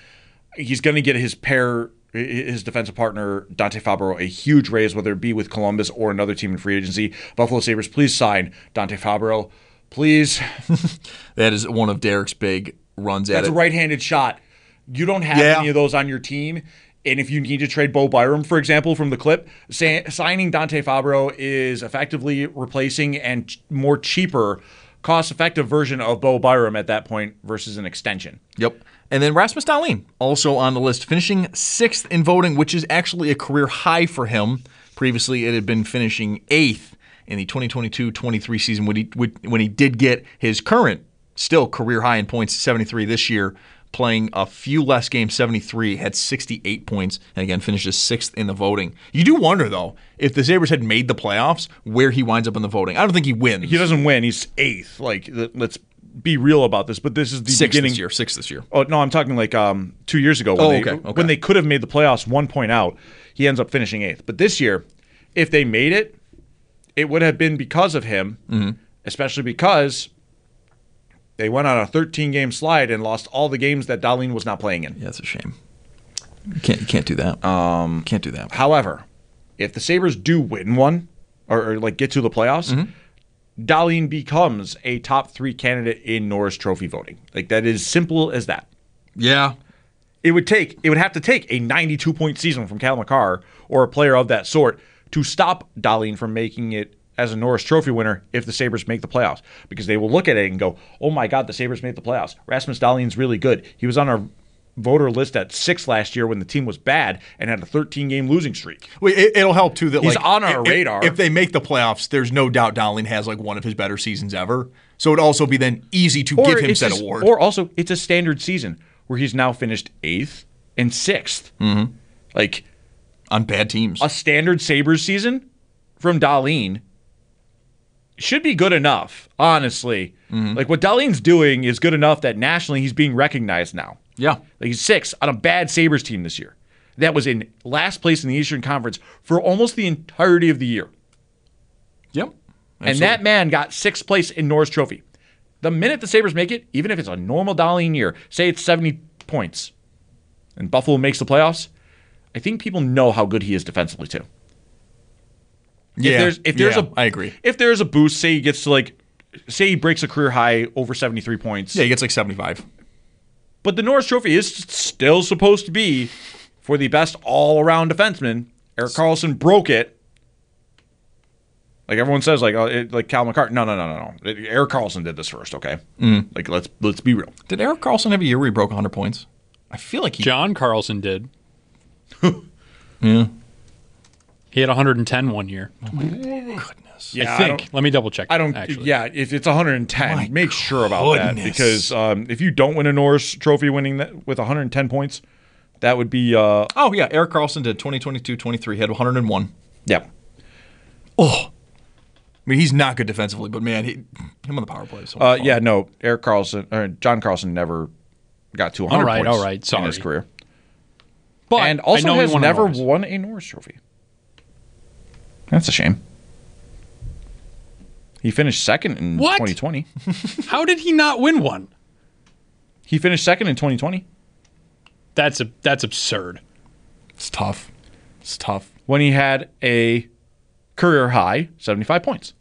he's going to get his pair, his defensive partner, Dante Fabro, a huge raise, whether it be with Columbus or another team in free agency. Buffalo Sabres, please sign Dante Fabro. Please. That is one of Derek's big runs at it. That's a right-handed shot. You don't have Yeah. any of those on your team. And if you need to trade Bo Byram, for example, from the clip, say, signing Dante Fabro is effectively replacing and ch- more cheaper, cost-effective version of Bo Byram at that point versus an extension. Yep. And then Rasmus Dahlin, also on the list, finishing sixth in voting, which is actually a career high for him. Previously, it had been finishing eighth in the twenty twenty-two twenty-three season when he when he did get his current, still career high in points, seventy-three this year, playing a few less games, seventy-three, had sixty-eight points, and again finishes sixth in the voting. You do wonder, though, if the Sabres had made the playoffs, where he winds up in the voting. I don't think he wins. He doesn't win. He's eighth. Like, let's be real about this. But this is the Sixth beginning. this year. Sixth this year. Oh no, I'm talking like um, two years ago. When Oh, they, okay, okay. When they could have made the playoffs, one point out, he ends up finishing eighth. But this year, if they made it, it would have been because of him, mm-hmm. especially because they went on a thirteen-game slide and lost all the games that Dahlin was not playing in. Yeah, that's a shame. You can't, you can't do that. Um, can't do that. However, if the Sabres do win one, or, or like get to the playoffs, Mm-hmm. Dahlin becomes a top three candidate in Norris Trophy voting. Like, that is simple as that. Yeah. It would take. It would have to take a ninety-two point season from Cal McCarr or a player of that sort to stop Dahlin from making it as a Norris Trophy winner if the Sabres make the playoffs. Because they will look at it and go, oh my God, the Sabres made the playoffs. Rasmus Dahlin's really good. He was on our voter list at six last year when the team was bad and had a thirteen-game losing streak. Well, it, it'll help, too, that He's like, on our if, radar. If they make the playoffs, there's no doubt Dahlin has like one of his better seasons ever. So it'd also be then easy to Or give him it's said just- award. Or also, it's a standard season where he's now finished eighth and sixth. Mm-hmm. Like, on bad teams. A standard Sabres season from Dahlin should be good enough, honestly. Mm-hmm. Like, what Dahlin's doing is good enough that nationally he's being recognized now. Yeah. Like, he's sixth on a bad Sabres team this year. That was in last place in the Eastern Conference for almost the entirety of the year. Yep. And Absolutely. that man got sixth place in Norris Trophy. The minute the Sabres make it, even if it's a normal Dahlin year, say it's seventy points, and Buffalo makes the playoffs, I think people know how good he is defensively too. Yeah, If there's if there's yeah, a I agree. If there's a boost, say he gets to like say he breaks a career high over seventy-three points. Yeah, he gets like seventy-five. But the Norris Trophy is still supposed to be for the best all-around defenseman. Erik Karlsson broke it. Like everyone says, like uh, it, like Cal McCarr. No, no, no, no, no. Erik Karlsson did this first. Okay, Mm. like let's let's be real. Did Erik Karlsson have a year where he broke one hundred points? I feel like he. John Carlson did. Yeah. He had one hundred ten one year. Goodness. Yeah, I I think. don't- Let me double check. I don't. Actually. Yeah, if it's one hundred ten, My make sure about that goodness. because um, if you don't win a Norris Trophy winning that with one hundred ten points, that would be. Uh, Oh, yeah. Erik Karlsson did twenty twenty-two twenty-three. He had one hundred one. Yeah. Oh. I mean, he's not good defensively, but man, he, him on the power play. is so much Uh, fun. yeah, no. Erik Karlsson or John Carlson never got to one hundred All right, points all right, in his sorry. career. But and I also know he has won a never Norris. won a Norris Trophy. That's a shame. He finished second in What? twenty twenty. How did he not win one? He finished second in twenty twenty. That's a that's absurd. It's tough. It's tough. When he had a career high seventy-five points.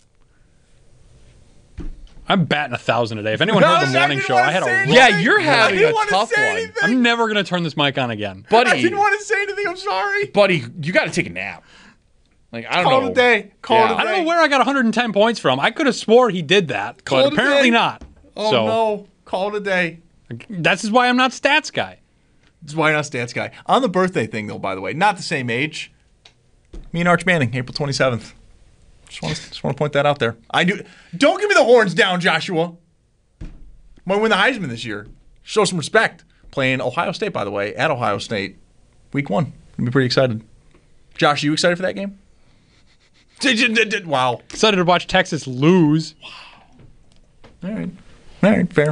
I'm batting a thousand a day. If anyone heard the morning show, I had a Yeah, you're having a tough one. I'm never gonna turn this mic on again, Buddy, I didn't want to say anything. I'm sorry. buddy, you got to take a nap. Like, I don't Call know. it a day. Call Yeah. it a day. I don't know where I got one hundred ten points from. I could have swore he did that, Call it but a apparently day. not. Oh, so no. Call it a day. that's just why I'm not stats guy. That's why not stats guy. On the birthday thing, though, by the way, not the same age. Me and Arch Manning, April twenty-seventh. Just want to, just want to point that out there. I do. Don't give me the horns down, Joshua. Might win the Heisman this year. Show some respect. Playing Ohio State, by the way, at Ohio State, week one. Gonna be pretty excited. Josh, are you excited for that game? Wow. Excited to watch Texas lose. All right. All right, fair.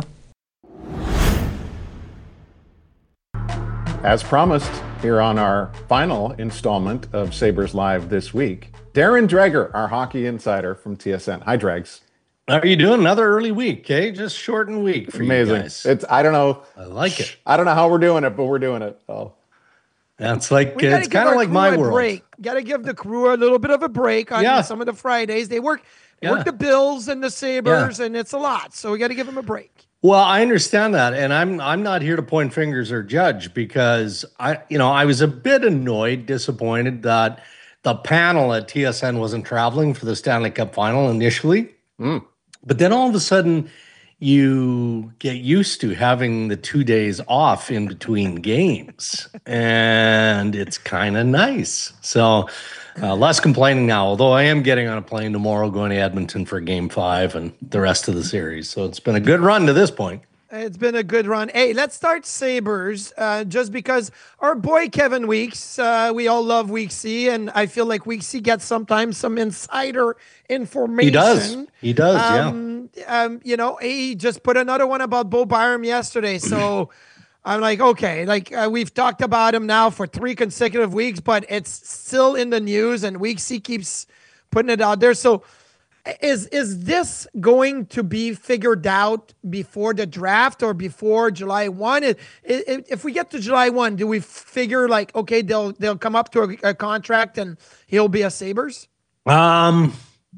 As promised, here on our final installment of Sabres Live this week, Darren Dreger, our hockey insider from T S N. Hi, Dregs. How are you doing? Another early week, okay? Just shortened week for Amazing. you guys. It's I don't know. I like it. I don't know how we're doing it, but we're doing it. Oh, that's like we gotta it's give kind of our like crew my a world. break. Got to give the crew a little bit of a break on Yeah. some of the Fridays. They work Yeah. work the Bills and the Sabres, and it's a lot. So we got to give them a break. Well, I understand that, and I'm I'm not here to point fingers or judge because I you know I was a bit annoyed, disappointed that the panel at T S N wasn't traveling for the Stanley Cup Final initially, mm. but then all of a sudden you get used to having the two days off in between games, and it's kind of nice. So uh, less complaining now, although I am getting on a plane tomorrow going to Edmonton for game five and the rest of the series. So it's been a good run to this point. It's been a good run. Hey, let's start Sabres uh, just because our boy Kevin Weeks, uh, we all love Week C, and I feel like Week C gets sometimes some insider information. He does. He does, um, yeah. Um, you know, he just put another one about Bo Byram yesterday. So I'm like, okay, like uh, we've talked about him now for three consecutive weeks, but it's still in the news, and Week C keeps putting it out there. So Is is this going to be figured out before the draft or before July first? It, it, if we get to July first, do we figure like, okay, they'll they'll come up to a, a contract and he'll be a Sabres? Um,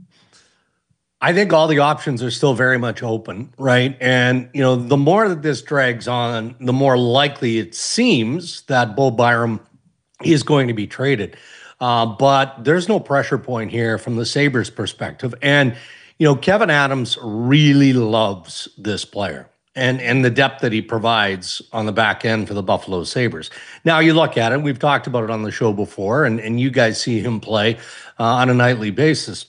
I think all the options are still very much open, right? And, you know, the more that this drags on, the more likely it seems that Bo Byram is going to be traded. Uh, but there's no pressure point here from the Sabres perspective. And, you know, Kevin Adams really loves this player and, and the depth that he provides on the back end for the Buffalo Sabres. Now, you look at it, we've talked about it on the show before, and, and you guys see him play uh, on a nightly basis.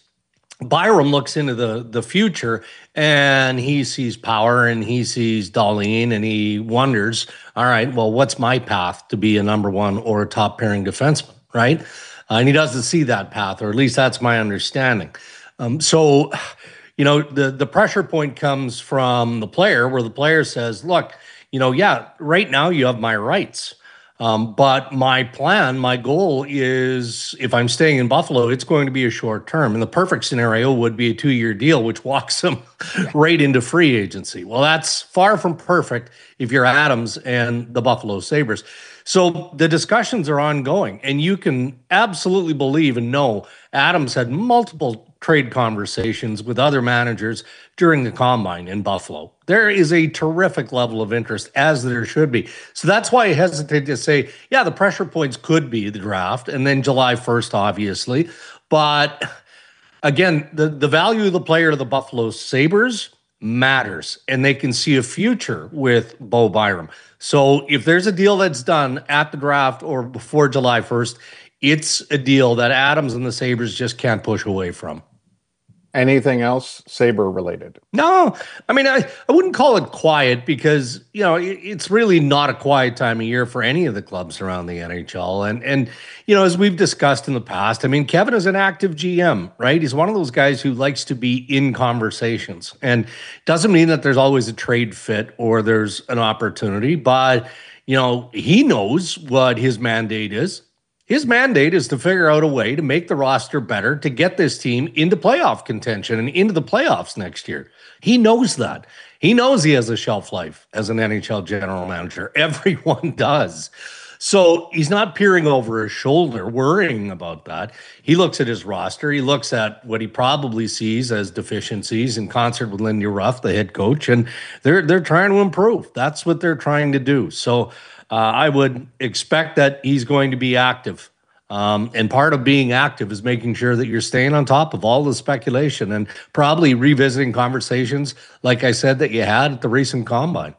Byram looks into the, the future and he sees power and he sees Dahlin and he wonders, all right, well, what's my path to be a number one or a top pairing defenseman, right? Uh, and he doesn't see that path, or at least that's my understanding. Um, so, you know, the, the pressure point comes from the player where the player says, look, you know, yeah, right now you have my rights. Um, but my plan, my goal is if I'm staying in Buffalo, it's going to be a short term. And the perfect scenario would be a two-year deal, which walks him right into free agency. Well, that's far from perfect if you're Adams and the Buffalo Sabres. So the discussions are ongoing, and you can absolutely believe and know Adams had multiple trade conversations with other managers during the combine in Buffalo. There is a terrific level of interest, as there should be. So that's why I hesitate to say, yeah, the pressure points could be the draft, and then July first, obviously. But again, the, the value of the player of the Buffalo Sabres matters, and they can see a future with Bo Byram. So if there's a deal that's done at the draft or before July first, it's a deal that Adams and the Sabres just can't push away from. Anything else Sabre related? No, I mean, I, I wouldn't call it quiet because, you know, it, it's really not a quiet time of year for any of the clubs around the N H L. And, and, you know, as we've discussed in the past, I mean, Kevin is an active G M, right? He's one of those guys who likes to be in conversations, and doesn't mean that there's always a trade fit or there's an opportunity, but, you know, he knows what his mandate is. His mandate is to figure out a way to make the roster better, to get this team into playoff contention and into the playoffs next year. He knows that. He knows he has a shelf life as an N H L general manager. Everyone does. So he's not peering over his shoulder, worrying about that. He looks at his roster. He looks at what he probably sees as deficiencies in concert with Lindy Ruff, the head coach, and they're they're trying to improve. That's what they're trying to do. So Uh, I would expect that he's going to be active. Um, and part of being active is making sure that you're staying on top of all the speculation and probably revisiting conversations, like I said, that you had at the recent combine.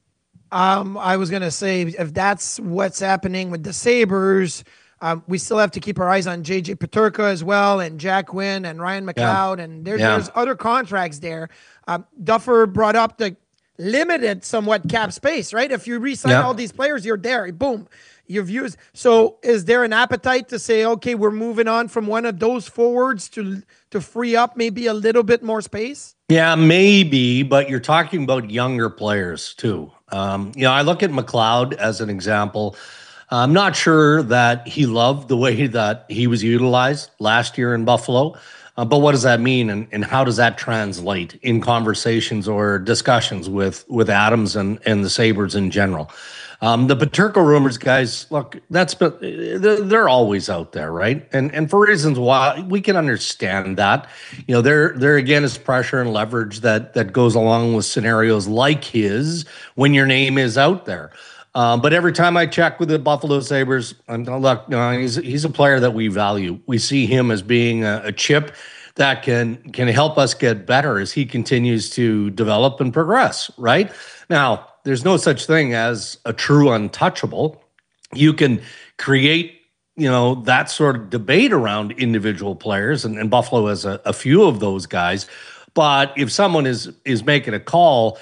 Um, I was going to say, if that's what's happening with the Sabres, um, we still have to keep our eyes on J J Peterka as well, and Jack Quinn and Ryan McLeod. Yeah. And there, yeah. there's other contracts there. Um, Duffer brought up the limited somewhat cap space, right? If you re-sign yeah. all these players, you're there. Boom. You've used. So is there an appetite to say, okay, we're moving on from one of those forwards to to free up maybe a little bit more space? Yeah, maybe, but you're talking about younger players too. Um, you know, I look at McLeod as an example. I'm not sure that he loved the way that he was utilized last year in Buffalo. Uh, but what does that mean, and, and how does that translate in conversations or discussions with with Adams and, and the Sabres in general? Um, the Peterka rumors, guys, look, that's they're, they're always out there, right? And and for reasons why we can understand that. You know, there there again is pressure and leverage that that goes along with scenarios like his when your name is out there. Um, but every time I check with the Buffalo Sabres, I'm look, no, he's he's a player that we value. We see him as being a, a chip that can can help us get better as he continues to develop and progress. Right now, there's no such thing as a true untouchable. You can create, you know, that sort of debate around individual players, and, and Buffalo has a, a few of those guys. But if someone is is making a call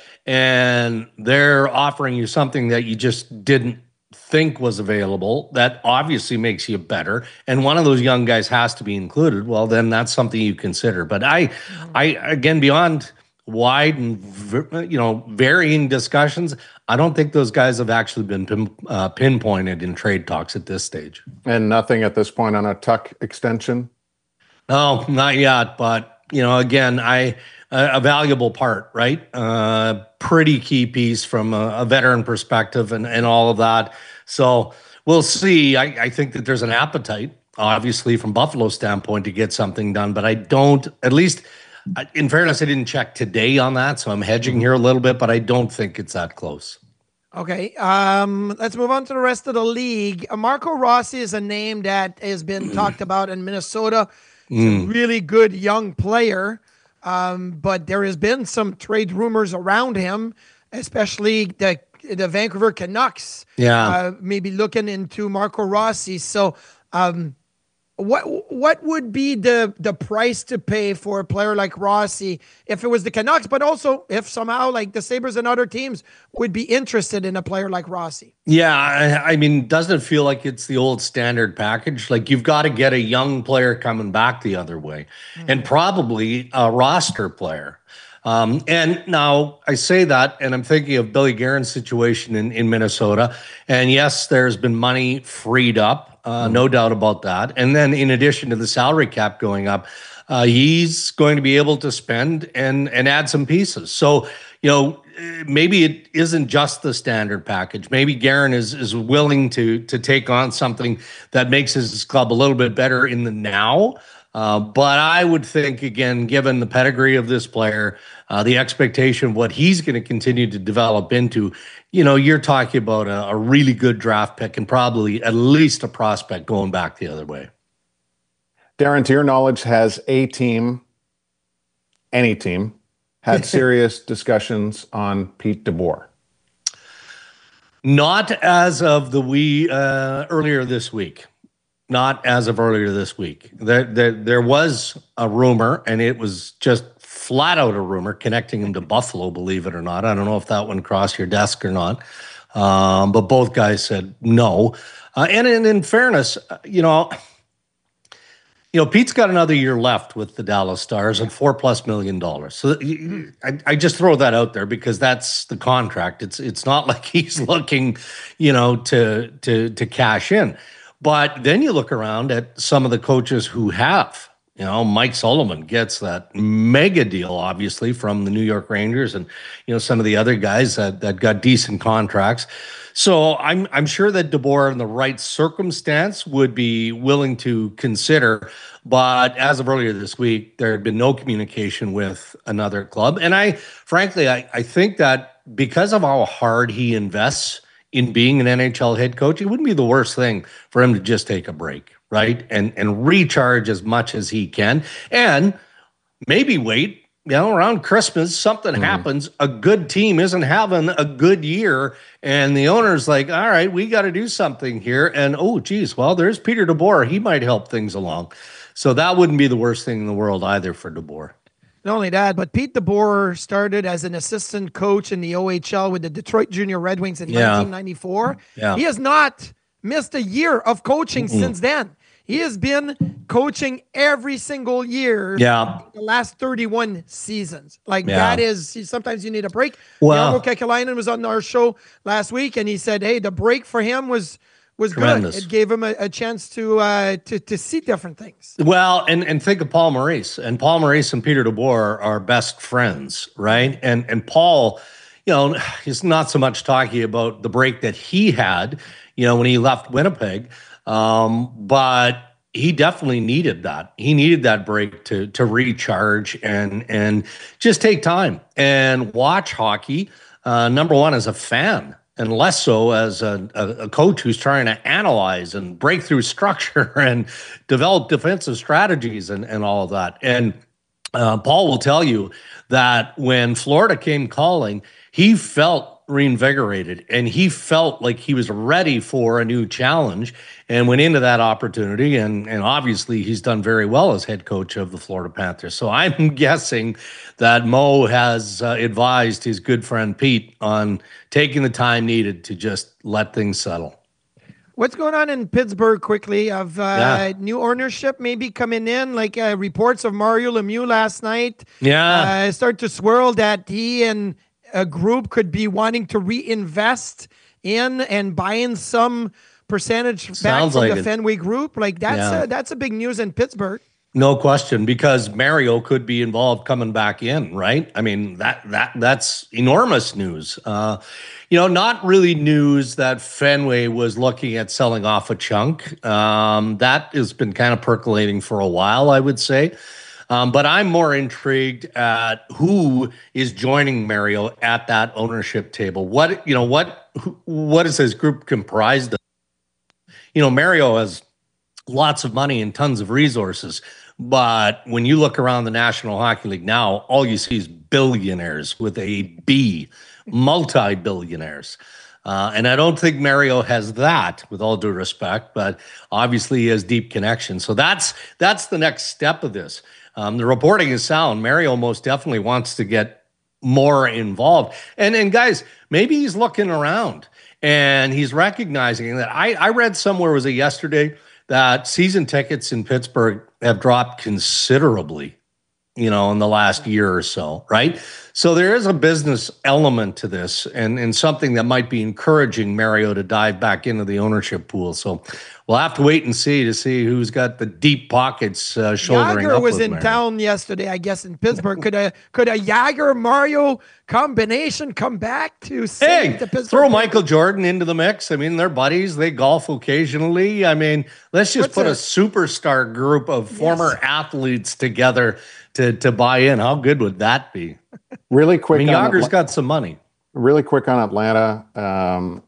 and they're offering you something that you just didn't think was available, that obviously makes you better, and one of those young guys has to be included, well, then that's something you consider. But I, I again, beyond wide and, you know, varying discussions, I don't think those guys have actually been pin, uh, pinpointed in trade talks at this stage. And nothing at this point on a Tuch extension? No, not yet. But, you know, again, I a, a valuable part, right? Uh, pretty key piece from a, a veteran perspective and, and all of that. So we'll see. I, I think that there's an appetite, obviously, from Buffalo's standpoint to get something done. But I don't, at least in fairness, I didn't check today on that, so I'm hedging here a little bit, but I don't think it's that close. Okay, um, let's move on to the rest of the league. Uh, Marco Rossi is a name that has been talked about in Minnesota. He's mm. a really good young player, um, but there has been some trade rumors around him, especially the the Vancouver Canucks. Yeah, uh, maybe looking into Marco Rossi. So, um, what what would be the the price to pay for a player like Rossi if it was the Canucks, but also if somehow like the Sabres and other teams would be interested in a player like Rossi? Yeah, I, I mean, doesn't it feel like it's the old standard package? Like you've got to get a young player coming back the other way, mm-hmm. and probably a roster player. Um, and now I say that, and I'm thinking of Billy Guerin's situation in, in Minnesota. And yes, there's been money freed up. Uh, no doubt about that. And then in addition to the salary cap going up, uh, he's going to be able to spend and and add some pieces. So, you know, maybe it isn't just the standard package. Maybe Guerin is is willing to to take on something that makes his club a little bit better in the now. Uh, but I would think, again, given the pedigree of this player, uh, the expectation of what he's going to continue to develop into, you know, you're talking about a, a really good draft pick and probably at least a prospect going back the other way. Darren, to your knowledge, has a team, any team, had serious discussions on Pete DeBoer? Not as of the we uh, earlier this week. Not as of earlier this week. There, there, there was a rumor, and it was just flat out a rumor connecting him to Buffalo, believe it or not. I don't know if that one crossed your desk or not, um, but both guys said no. Uh, and, and in fairness, you know, you know, Pete's got another year left with the Dallas Stars and four plus million dollars. So I, I just throw that out there because that's the contract. It's it's not like he's looking, you know, to to to cash in. But then you look around at some of the coaches who have, you know, Mike Sullivan gets that mega deal, obviously, from the New York Rangers, and, you know, some of the other guys that, that got decent contracts. So I'm I'm sure that DeBoer in the right circumstance would be willing to consider. But as of earlier this week, there had been no communication with another club. And I, frankly, I, I think that because of how hard he invests in being an N H L head coach, it wouldn't be the worst thing for him to just take a break, right? And and recharge as much as he can. And maybe wait, you know, around Christmas, something mm. happens. A good team isn't having a good year. And the owner's like, all right, we got to do something here. And, oh, geez, well, there's Peter DeBoer. He might help things along. So that wouldn't be the worst thing in the world either for DeBoer. Not only that, but Pete DeBoer started as an assistant coach in the O H L with the Detroit Junior Red Wings in yeah. nineteen ninety-four. Yeah. He has not missed a year of coaching mm-hmm. since then. He has been coaching every single year yeah. the last thirty-one seasons. Like yeah. that is, sometimes you need a break. Well, Jarmo Kekalainen was on our show last week, and he said, hey, the break for him was was Tremendous. good. It gave him a, a chance to, uh, to to see different things. Well, and, and think of Paul Maurice. And Paul Maurice and Peter DeBoer are best friends, right? And and Paul, you know, he's not so much talking about the break that he had, you know, when he left Winnipeg, um, but he definitely needed that. He needed that break to to recharge and and just take time and watch hockey. Uh, number one, as a fan, and less so as a, a, a coach who's trying to analyze and break through structure and develop defensive strategies and, and all of that. And uh, Paul will tell you that when Florida came calling, he felt reinvigorated and he felt like he was ready for a new challenge and went into that opportunity. And, and obviously he's done very well as head coach of the Florida Panthers. So I'm guessing that Mo has uh, advised his good friend Pete on taking the time needed to just let things settle. What's going on in Pittsburgh quickly of uh, Yeah. new ownership maybe coming in, like uh, reports of Mario Lemieux last night. Yeah. Uh, start to swirl that he and a group could be wanting to reinvest in and buying some percentage back Sounds from like the it. Fenway Group. Like that's Yeah. a, that's a big news in Pittsburgh. No question, because Mario could be involved coming back in, right? I mean, that that that's enormous news. Uh, you know, not really news that Fenway was looking at selling off a chunk. Um, that has been kind of percolating for a while, I would say. Um, but I'm more intrigued at who is joining Mario at that ownership table. What you know, what who- what is his group comprised of? You know, Mario has lots of money and tons of resources. But when you look around the National Hockey League now, all you see is billionaires with a B, multi-billionaires. Uh, and I don't think Mario has that, with all due respect, but obviously he has deep connections. So that's that's the next step of this. Um, the reporting is sound. Mario most definitely wants to get more involved. And, and guys, maybe he's looking around and he's recognizing that. I, I read somewhere, was it yesterday, that season tickets in Pittsburgh have dropped considerably, you know, in the last year or so, right? So there is a business element to this and, and something that might be encouraging Mario to dive back into the ownership pool. So we'll have to wait and see to see who's got the deep pockets uh, shouldering Yager up was with in Mario. town yesterday, I guess, in Pittsburgh. Could a could a Yager Mario combination come back to save Hey, the Pittsburgh? throw Michael Jordan into the mix. I mean, they're buddies. They golf occasionally. I mean, let's just What's put a, a- superstar group of former athletes together to to buy in. How good would that be? Really I quick. mean, on Yager's Atla- got some money. Really quick on Atlanta. Um,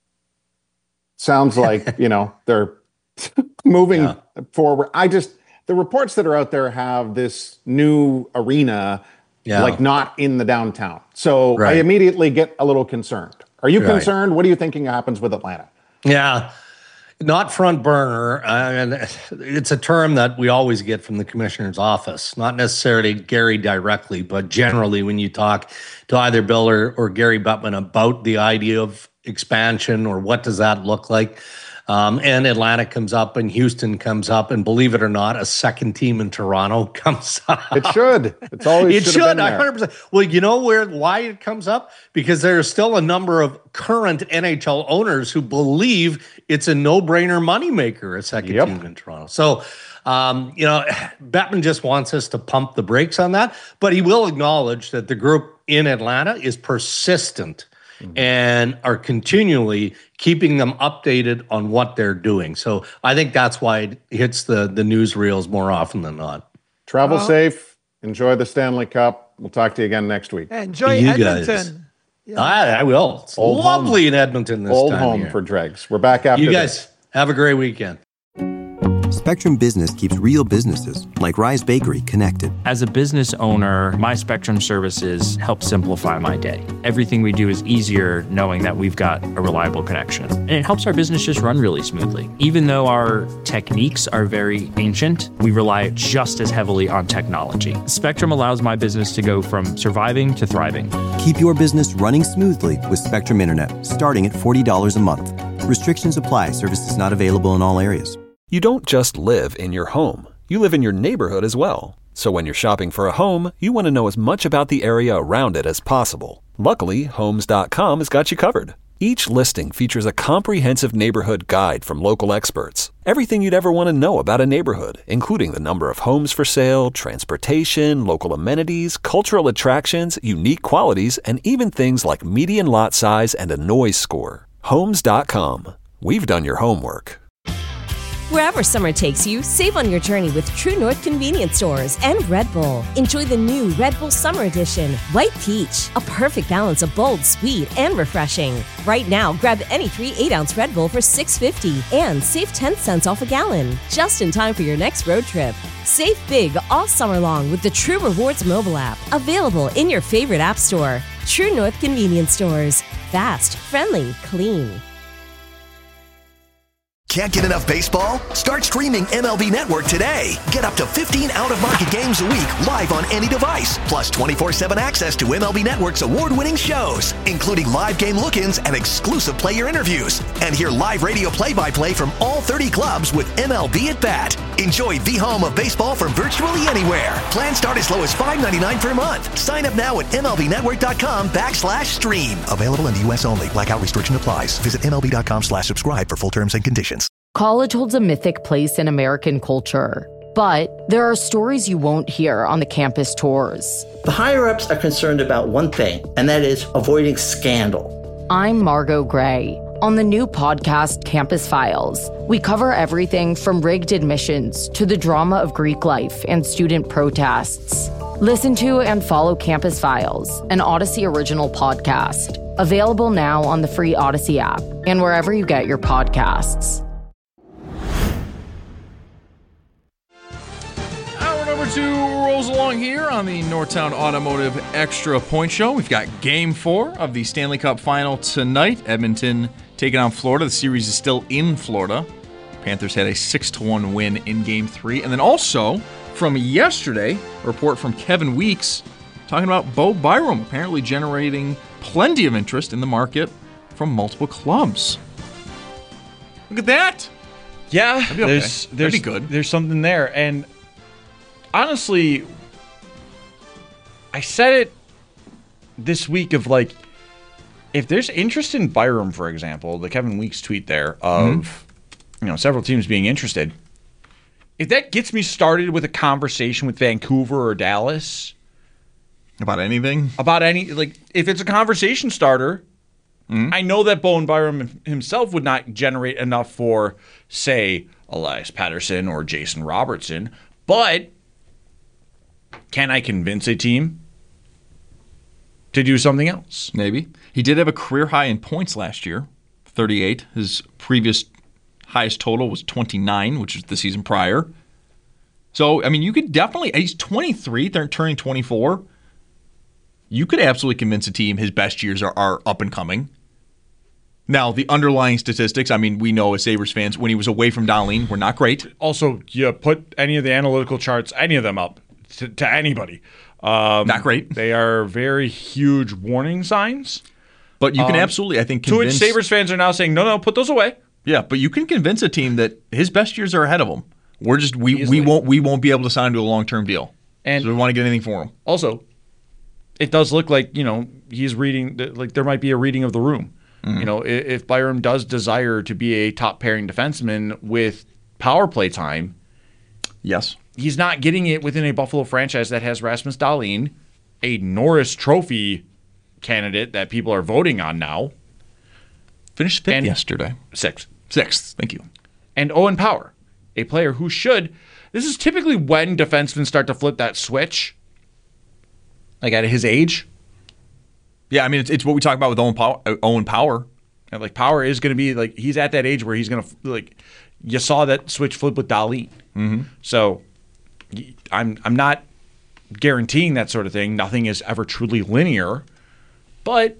sounds like, you know, they're moving Yeah. forward. I just, the reports that are out there have this new arena, Yeah. like not in the downtown. So I Right. immediately get a little concerned. Are you Right. concerned? What are you thinking happens with Atlanta? Yeah. Not front burner. I mean, it's a term that we always get from the commissioner's office, not necessarily Gary directly, but generally when you talk to either Bill or, or Gary Bettman about the idea of expansion or what does that look like. Um, and Atlanta comes up and Houston comes up, and believe it or not, a second team in Toronto comes up. It should. It's always It should should, have been one there. hundred percent. Well, you know where why it comes up? Because there are still a number of current N H L owners who believe it's a no-brainer moneymaker, a second Yep. team in Toronto. So, um, you know, Bettman just wants us to pump the brakes on that, but he will acknowledge that the group in Atlanta is persistent and are continually keeping them updated on what they're doing. So I think that's why it hits the, the newsreels more often than not. Travel Well- safe. Enjoy the Stanley Cup. We'll talk to you again next week. Enjoy You Edmonton. guys. I, I will. It's Old lovely home. in Edmonton this Old time home of year. for Dregs. We're back after You this. guys have a great weekend. Spectrum Business keeps real businesses like Rise Bakery connected. As a business owner, my Spectrum services help simplify my day. Everything we do is easier knowing that we've got a reliable connection. And it helps our business just run really smoothly. Even though our techniques are very ancient, we rely just as heavily on technology. Spectrum allows my business to go from surviving to thriving. Keep your business running smoothly with Spectrum Internet, starting at forty dollars a month. Restrictions apply. Services not available in all areas. You don't just live in your home, you live in your neighborhood as well. So when you're shopping for a home, you want to know as much about the area around it as possible. Luckily, Homes dot com has got you covered. Each listing features a comprehensive neighborhood guide from local experts. Everything you'd ever want to know about a neighborhood, including the number of homes for sale, transportation, local amenities, cultural attractions, unique qualities, and even things like median lot size and a noise score. Homes dot com. We've done your homework. Wherever summer takes you, save on your journey with True North Convenience Stores and Red Bull. Enjoy the new Red Bull Summer Edition, White Peach, a perfect balance of bold, sweet, and refreshing. Right now, grab any three eight-ounce Red Bull for six dollars and fifty cents and save ten cents off a gallon, just in time for your next road trip. Save big all summer long with the True Rewards mobile app, available in your favorite app store. True North Convenience Stores. Fast, friendly, clean. Can't get enough baseball? Start streaming M L B Network today. Get up to fifteen out-of-market games a week live on any device, plus twenty-four seven access to M L B Network's award-winning shows, including live game look-ins and exclusive player interviews. And hear live radio play-by-play from all thirty clubs with M L B at Bat. Enjoy the home of baseball from virtually anywhere. Plans start as low as five ninety-nine per month. Sign up now at MLBnetwork.com backslash stream. Available in the U S only. Blackout restriction applies. Visit MLB.com slash subscribe for full terms and conditions. College holds a mythic place in American culture, but there are stories you won't hear on the campus tours. The higher-ups are concerned about one thing, and that is avoiding scandal. I'm Margot Gray. On the new podcast, Campus Files, we cover everything from rigged admissions to the drama of Greek life and student protests. Listen to and follow Campus Files, an Odyssey original podcast. Available now on the free Odyssey app and wherever you get your podcasts. Two rolls along here on the Northtown Automotive Extra Point Show. We've got Game Four of the Stanley Cup Final tonight. Edmonton taking on Florida. The series is still in Florida. Panthers had a six to one win in Game Three, and then also from yesterday, a report from Kevin Weeks talking about Bo Byram apparently generating plenty of interest in the market from multiple clubs. Look at that. Yeah, That'd be okay. there's there's That'd be good. There's something there, and honestly, I said it this week of like, if there's interest in Byram, for example, the Kevin Weeks tweet there of, mm-hmm. you know, several teams being interested. If that gets me started with a conversation with Vancouver or Dallas about anything, about any, like, if it's a conversation starter, mm-hmm. I know that Bowen Byram himself would not generate enough for, say, Elias Pettersson or Jason Robertson, but can I convince a team to do something else? Maybe. He did have a career high in points last year, thirty-eight. His previous highest total was twenty-nine, which was the season prior. So, I mean, you could definitely, he's twenty-three, they're turning twenty-four. You could absolutely convince a team his best years are, are up and coming. Now, the underlying statistics, I mean, we know as Sabres fans, when he was away from Dahlin, were not great. Also, you put any of the analytical charts, any of them up to, to anybody. Um, not great. They are very huge warning signs. But you can um, absolutely, I think, To convince... which Sabres fans are now saying, no, no, put those away. Yeah, but you can convince a team that his best years are ahead of him. We're just, we, we won't we won't be able to sign to a long-term deal. And so we want to get anything for him. Also, it does look like, you know, he's reading, like there might be a reading of the room. Mm-hmm. You know, if Byram does desire to be a top pairing defenseman with power play time, yes, he's not getting it within a Buffalo franchise that has Rasmus Dahlin, a Norris Trophy candidate that people are voting on now. Finished fifth yesterday. Sixth. Sixth, thank you. And Owen Power, a player who should, this is typically when defensemen start to flip that switch, like at his age. Yeah, I mean, it's, it's what we talk about with Owen Power. Uh, Owen Power. And like, Power is going to be, like, he's at that age where he's going to, like, you saw that switch flip with Dahlin. Mm-hmm. So I'm I'm not guaranteeing that sort of thing. Nothing is ever truly linear. But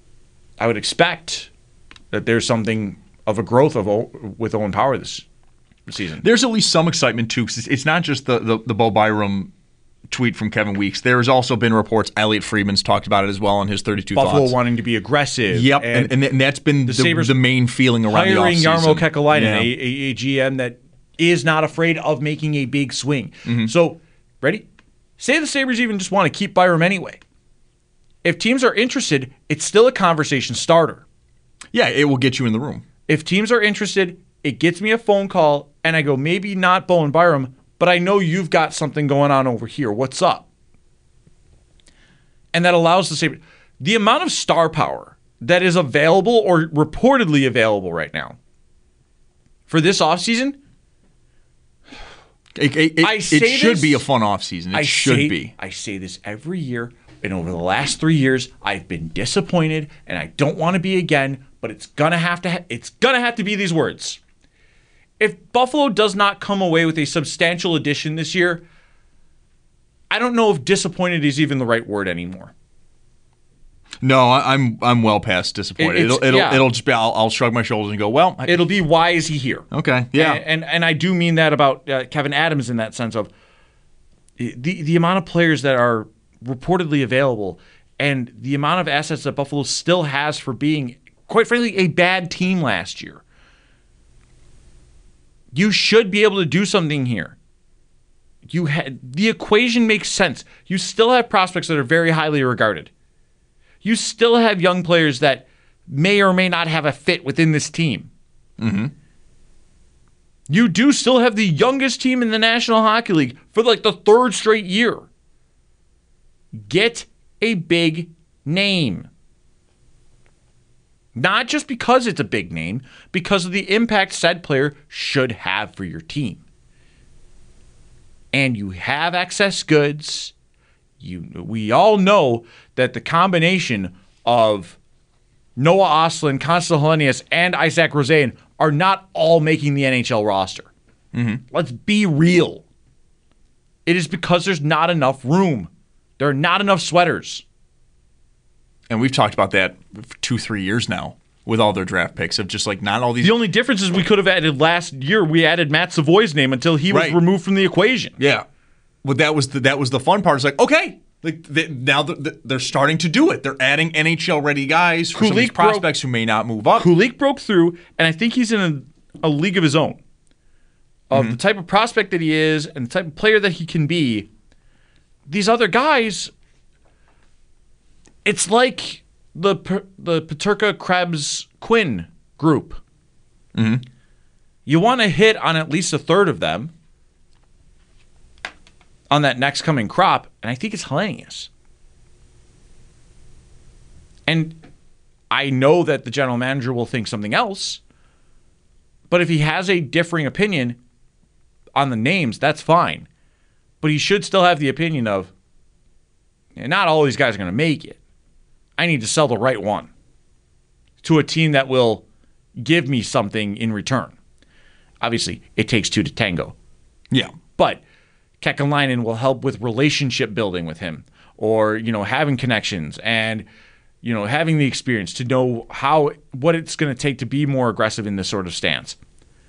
I would expect that there's something of a growth of with Owen Power this season. There's at least some excitement, too, because it's not just the, the, the Bo Byram tweet from Kevin Weeks. There has also been reports, Elliot Friedman's talked about it as well on his thirty-two Buffalo thoughts. wanting to be aggressive. Yep, and, and, and that's been the, the, the main feeling around the offseason. Hiring Jarmo Kekalainen, yeah. a, a, a G M that is not afraid of making a big swing. Mm-hmm. So, ready? Say the Sabres even just want to keep Byram anyway. If teams are interested, it's still a conversation starter. Yeah, it will get you in the room. If teams are interested, it gets me a phone call, and I go, maybe not Bowen Byram, but I know you've got something going on over here. What's up? And that allows the Sabres. The amount of star power that is available or reportedly available right now for this offseason, it, it, it, it should this, be a fun offseason. It I should say, be. I say this every year, and over the last three years, I've been disappointed, and I don't want to be again, but it's gonna have to. Ha- it's gonna have to be these words. If Buffalo does not come away with a substantial addition this year, I don't know if disappointed is even the right word anymore. No, I'm I'm well past disappointed. It, it'll it'll, yeah. it'll just be I'll, I'll shrug my shoulders and go, well, I, it'll be why is he here? Okay, yeah, and and, and I do mean that about uh, Kevin Adams in that sense of the the amount of players that are reportedly available and the amount of assets that Buffalo still has for being, quite frankly, a bad team last year. You should be able to do something here. You had the equation makes sense. You still have prospects that are very highly regarded. You still have young players that may or may not have a fit within this team. Mm-hmm. You do still have the youngest team in the National Hockey League for like the third straight year. Get a big name. Not just because it's a big name, because of the impact said player should have for your team. And you have excess goods. You, we all know that the combination of Noah Ostlund, Constantine Helenius, and Isaac Rosén are not all making the N H L roster. Mm-hmm. Let's be real. It is because there's not enough room. There are not enough sweaters. And we've talked about that for two, three years now with all their draft picks of just like not all these. The only difference is we could have added last year, we added Matt Savoy's name until he was right. removed from the equation. Yeah. But that was the, that was the fun part. It's like, okay, like they, now they're starting to do it. They're adding N H L-ready guys for Kulich some of these prospects broke, who may not move up. Kulich broke through, and I think he's in a, a league of his own. Of mm-hmm. the type of prospect that he is and the type of player that he can be. These other guys, it's like the the Peterka, Krebs, Quinn group. Mm-hmm. You want to hit on at least a third of them on that next coming crop, and I think it's Helenius. And I know that the general manager will think something else, but if he has a differing opinion on the names, that's fine. But he should still have the opinion of, not all these guys are going to make it. I need to sell the right one to a team that will give me something in return. Obviously, it takes two to tango. Yeah. But Kekalainen will help with relationship building with him, or, you know, having connections and, you know, having the experience to know how what it's going to take to be more aggressive in this sort of stance.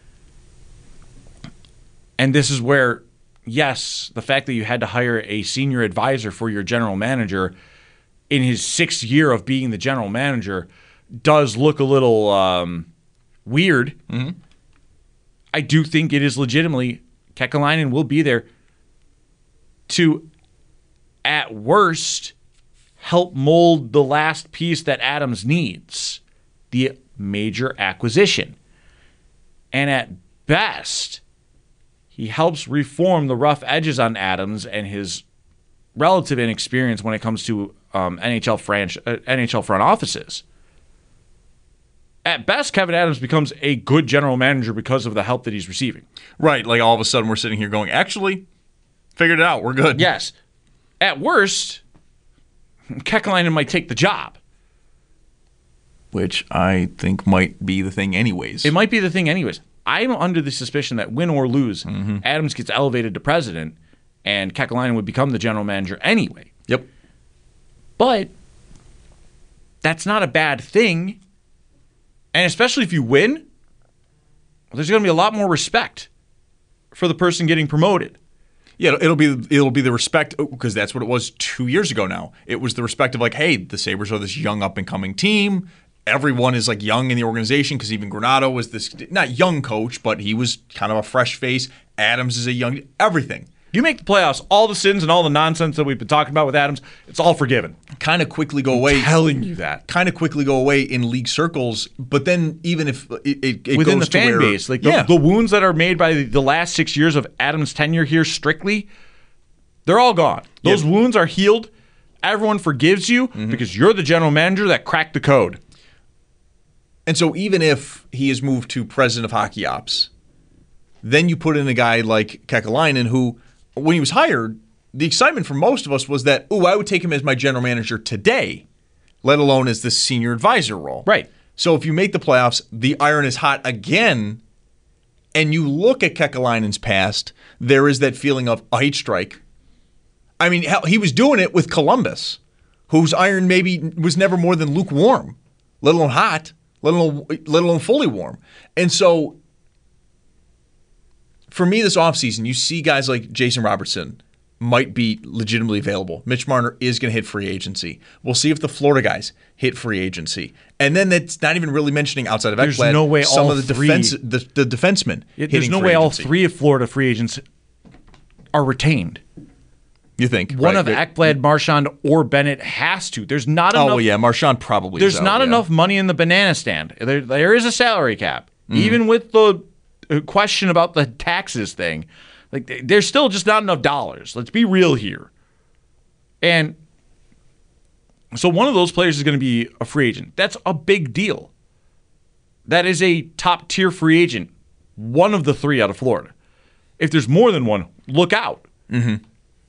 And this is where, yes, the fact that you had to hire a senior advisor for your general manager in his sixth year of being the general manager does look a little um, weird. Mm-hmm. I do think it is legitimately, Kekalainen will be there to, at worst, help mold the last piece that Adams needs, the major acquisition. And at best, he helps reform the rough edges on Adams and his relative inexperience when it comes to um, N H L franch- uh, N H L front offices. At best, Kevin Adams becomes a good general manager because of the help that he's receiving. Right, like all of a sudden we're sitting here going, actually, figured it out, we're good. Yes. At worst, Kekalainen might take the job. Which I think might be the thing anyways. It might be the thing anyways. I'm under the suspicion that win or lose, mm-hmm. Adams gets elevated to president, and Kekalainen would become the general manager anyway. Yep. But that's not a bad thing. And especially if you win, well, there's going to be a lot more respect for the person getting promoted. Yeah, it'll be it'll be the respect, because that's what it was two years ago now. It was the respect of like, hey, the Sabres are this young up-and-coming team. Everyone is like young in the organization, because even Granato was this, not young coach, but he was kind of a fresh face. Adams is a young, everything. You make the playoffs, all the sins and all the nonsense that we've been talking about with Adams, it's all forgiven. Kind of quickly go away. I'm telling you that. Kind of quickly go away in league circles, but then even if it, it, it within goes the fan to where, base, like the, yeah. the wounds that are made by the, the last six years of Adams' tenure here strictly, they're all gone. Those yep. wounds are healed. Everyone forgives you mm-hmm. because you're the general manager that cracked the code. And so even if he is moved to president of hockey ops, then you put in a guy like Kekalainen who, when he was hired, the excitement for most of us was that, ooh, I would take him as my general manager today, let alone as this senior advisor role. Right. So if you make the playoffs, the iron is hot again, and you look at Kekalainen's past, there is that feeling of a hate strike. I mean, hell, he was doing it with Columbus, whose iron maybe was never more than lukewarm, let alone hot, let alone let alone fully warm. And so for me this offseason, you see guys like Jason Robertson might be legitimately available. Mitch Marner is going to hit free agency. We'll see if the Florida guys hit free agency. And then that's not even really mentioning outside of There's Ekblad, no way some all of the three, defense the, the defensemen it, hitting There's no free way agency. all three of Florida free agents are retained. You think one right, of Ekblad, Marchand, or Bennett has to. There's not oh, enough. Oh well, yeah, Marchand probably. There's is not out, yeah. enough money in the banana stand. There, there is a salary cap, Mm. even with the question about the taxes thing. Like, there's still just not enough dollars. Let's be real here. And so one of those players is going to be a free agent. That's a big deal. That is a top tier free agent. One of the three out of Florida. If there's more than one, look out. Mm-hmm.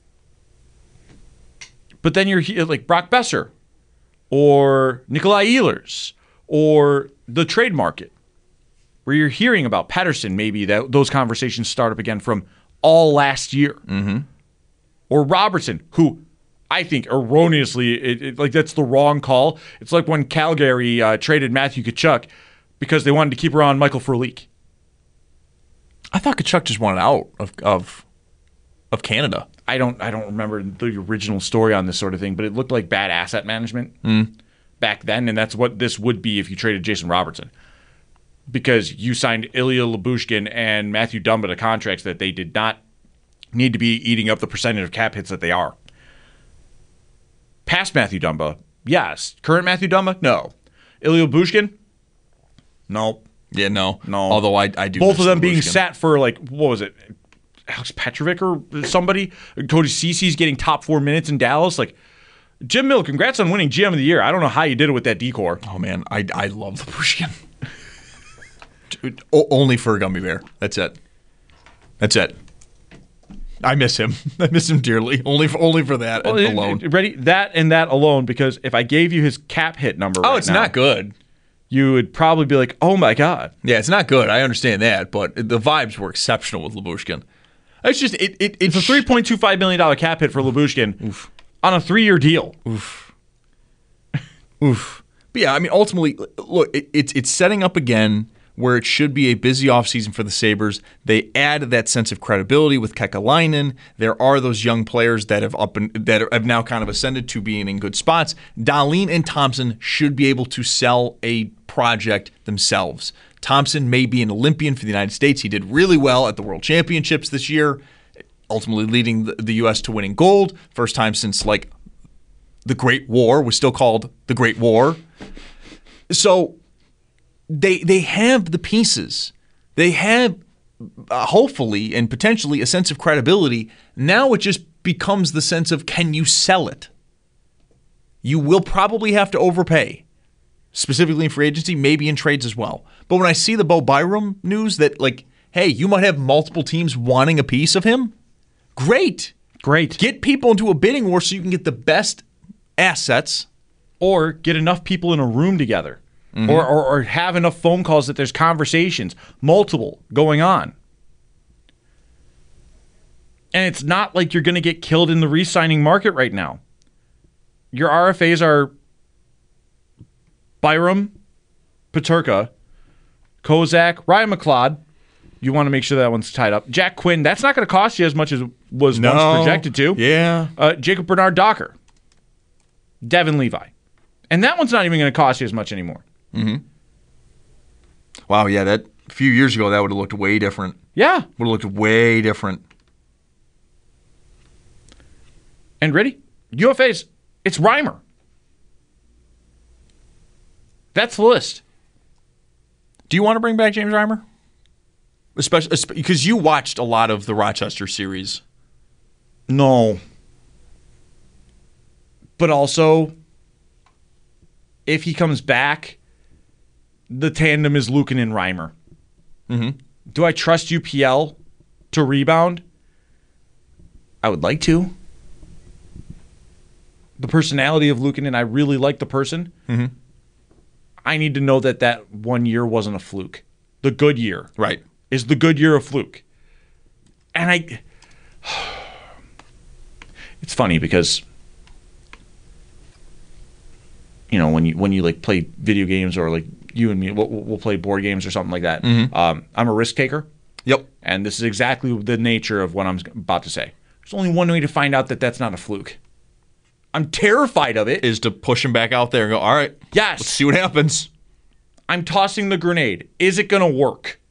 But then you're here like Brock Besser or Nikolai Ehlers or the trade market where you're hearing about Pettersson, maybe that those conversations start up again from all last year. Mm-hmm. Or Robertson, who I think erroneously, it, it, like that's the wrong call. It's like when Calgary uh, traded Matthew Tkachuk because they wanted to keep around Michael Frolik. I thought Tkachuk just wanted out of of, of Canada. I don't I don't remember the original story on this sort of thing, but it looked like bad asset management mm. back then, and that's what this would be if you traded Jason Robertson. Because you signed Ilya Lyubushkin and Matthew Dumba to contracts that they did not need to be eating up the percentage of cap hits that they are. Past Matthew Dumba, yes. Current Matthew Dumba, no. Ilya Lyubushkin, no. Yeah, no. No. Although I, I do. Both of them being Lyubushkin. sat for, like, what was it? Alex Petrovic or somebody? Cody Cece's getting top four minutes in Dallas. Like, Jim Mill, congrats on winning G M of the year. I don't know how you did it with that decor. Oh, man. I, I love Lyubushkin. o- only for a gummy bear. That's it. That's it. I miss him. I miss him dearly. Only for, only for that well, alone. Ready? That and that alone, because if I gave you his cap hit number Oh, right it's now, not good. You would probably be like, oh, my God. Yeah, it's not good. I understand that, but the vibes were exceptional with Lyubushkin. It's just it. it it's a three point two five million dollars cap hit for Lyubushkin Oof. on a three-year deal. Oof. Oof. But yeah, I mean, ultimately, look, it, it's it's setting up again where it should be a busy offseason for the Sabres. They add that sense of credibility with Kekalainen. There are those young players that have up and, that have now kind of ascended to being in good spots. Dahlin and Thompson should be able to sell a project themselves. Thompson may be an Olympian for the United States. He did really well at the World Championships this year, ultimately leading the, the U S to winning gold. First time since, like, the Great War was still called the Great War. So they they have the pieces. They have, uh, hopefully and potentially, a sense of credibility. Now it just becomes the sense of, can you sell it? You will probably have to overpay. Specifically in free agency, maybe in trades as well. But when I see the Bo Byram news that, like, hey, you might have multiple teams wanting a piece of him, great. Great. Get people into a bidding war so you can get the best assets. Or get enough people in a room together. Mm-hmm. Or, or, or have enough phone calls that there's conversations, multiple, going on. And it's not like you're going to get killed in the re-signing market right now. Your R F As are Byram, Peterka, Kozak, Ryan McLeod. You want to make sure that one's tied up. Jack Quinn, that's not going to cost you as much as it was no. once projected to. Yeah. Uh, Jacob Bernard Docker. Devin Levi. And that one's not even going to cost you as much anymore. Mm-hmm. Wow, yeah, that a few years ago, that would have looked way different. Yeah. Would have looked way different. And ready? U F A's, it's Reimer. That's the list. Do you want to bring back James Reimer? Especially because you watched a lot of the Rochester series. No. But also, if he comes back, the tandem is Luukkonen and Reimer. Mm-hmm. Do I trust U P L to rebound? I would like to. The personality of Luukkonen, I really like the person. Mm-hmm. I need to know that that one year wasn't a fluke. The good year. Right. Is the good year a fluke? And I... It's funny because... You know, when you when you like play video games or like you and me, we'll, we'll play board games or something like that. Mm-hmm. Um, I'm a risk taker. Yep. And this is exactly the nature of what I'm about to say. There's only one way to find out that that's not a fluke. I'm terrified of it. Is to push him back out there and go, all right, yes, let's see what happens. I'm tossing the grenade. Is it going to work?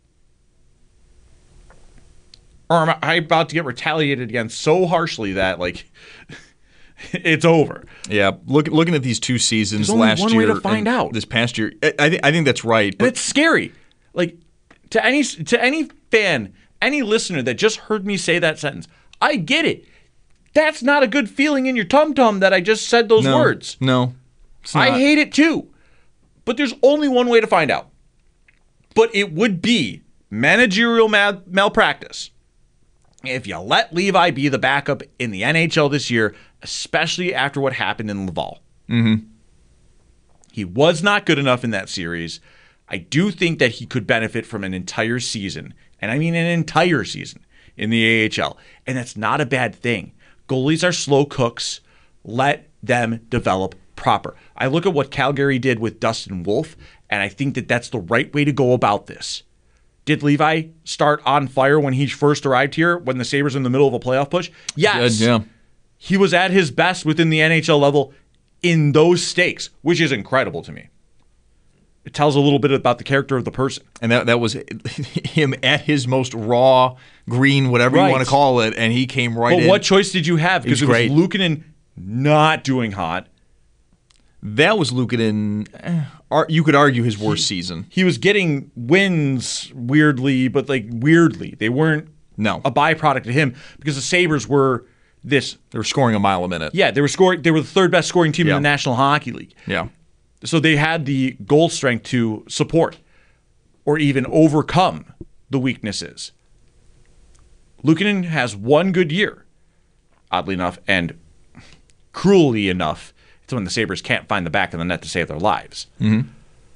Or am I about to get retaliated against so harshly that, like, it's over? Yeah, look, looking at these two seasons There's only last one year, way to find out. This past year, I, I think I think that's right. But it's scary. Like to any to any fan, any listener that just heard me say that sentence, I get it. That's not a good feeling in your tum tum that I just said those no, words. No, it's I not. hate it too. But there's only one way to find out. But it would be managerial mal- malpractice if you let Levi be the backup in the N H L this year, especially after what happened in Laval. Mm-hmm. He was not good enough in that series. I do think that he could benefit from an entire season, and I mean an entire season, in the A H L. And that's not a bad thing. Goalies are slow cooks. Let them develop proper. I look at what Calgary did with Dustin Wolf, and I think that that's the right way to go about this. Did Levi start on fire when he first arrived here, when the Sabres were in the middle of a playoff push? Yes. Good, yeah. He was at his best within the N H L level in those stakes, which is incredible to me. It tells a little bit about the character of the person. And that that was him at his most raw, green, whatever Right. you want to call it, and he came right but in. what choice did you have? Because He's it great. was Luukkonen not doing hot. That was Luukkonen. Eh, ar- you could argue his worst He- season. He was getting wins weirdly, but like weirdly. They weren't No. a byproduct of him because the Sabres were this. They were scoring a mile a minute. Yeah, they were scoring. They were the third best scoring team Yeah. in the National Hockey League. Yeah. So they had the goal strength to support or even overcome the weaknesses. Luukkonen has one good year, oddly enough, and cruelly enough, it's when the Sabres can't find the back of the net to save their lives. Mm-hmm.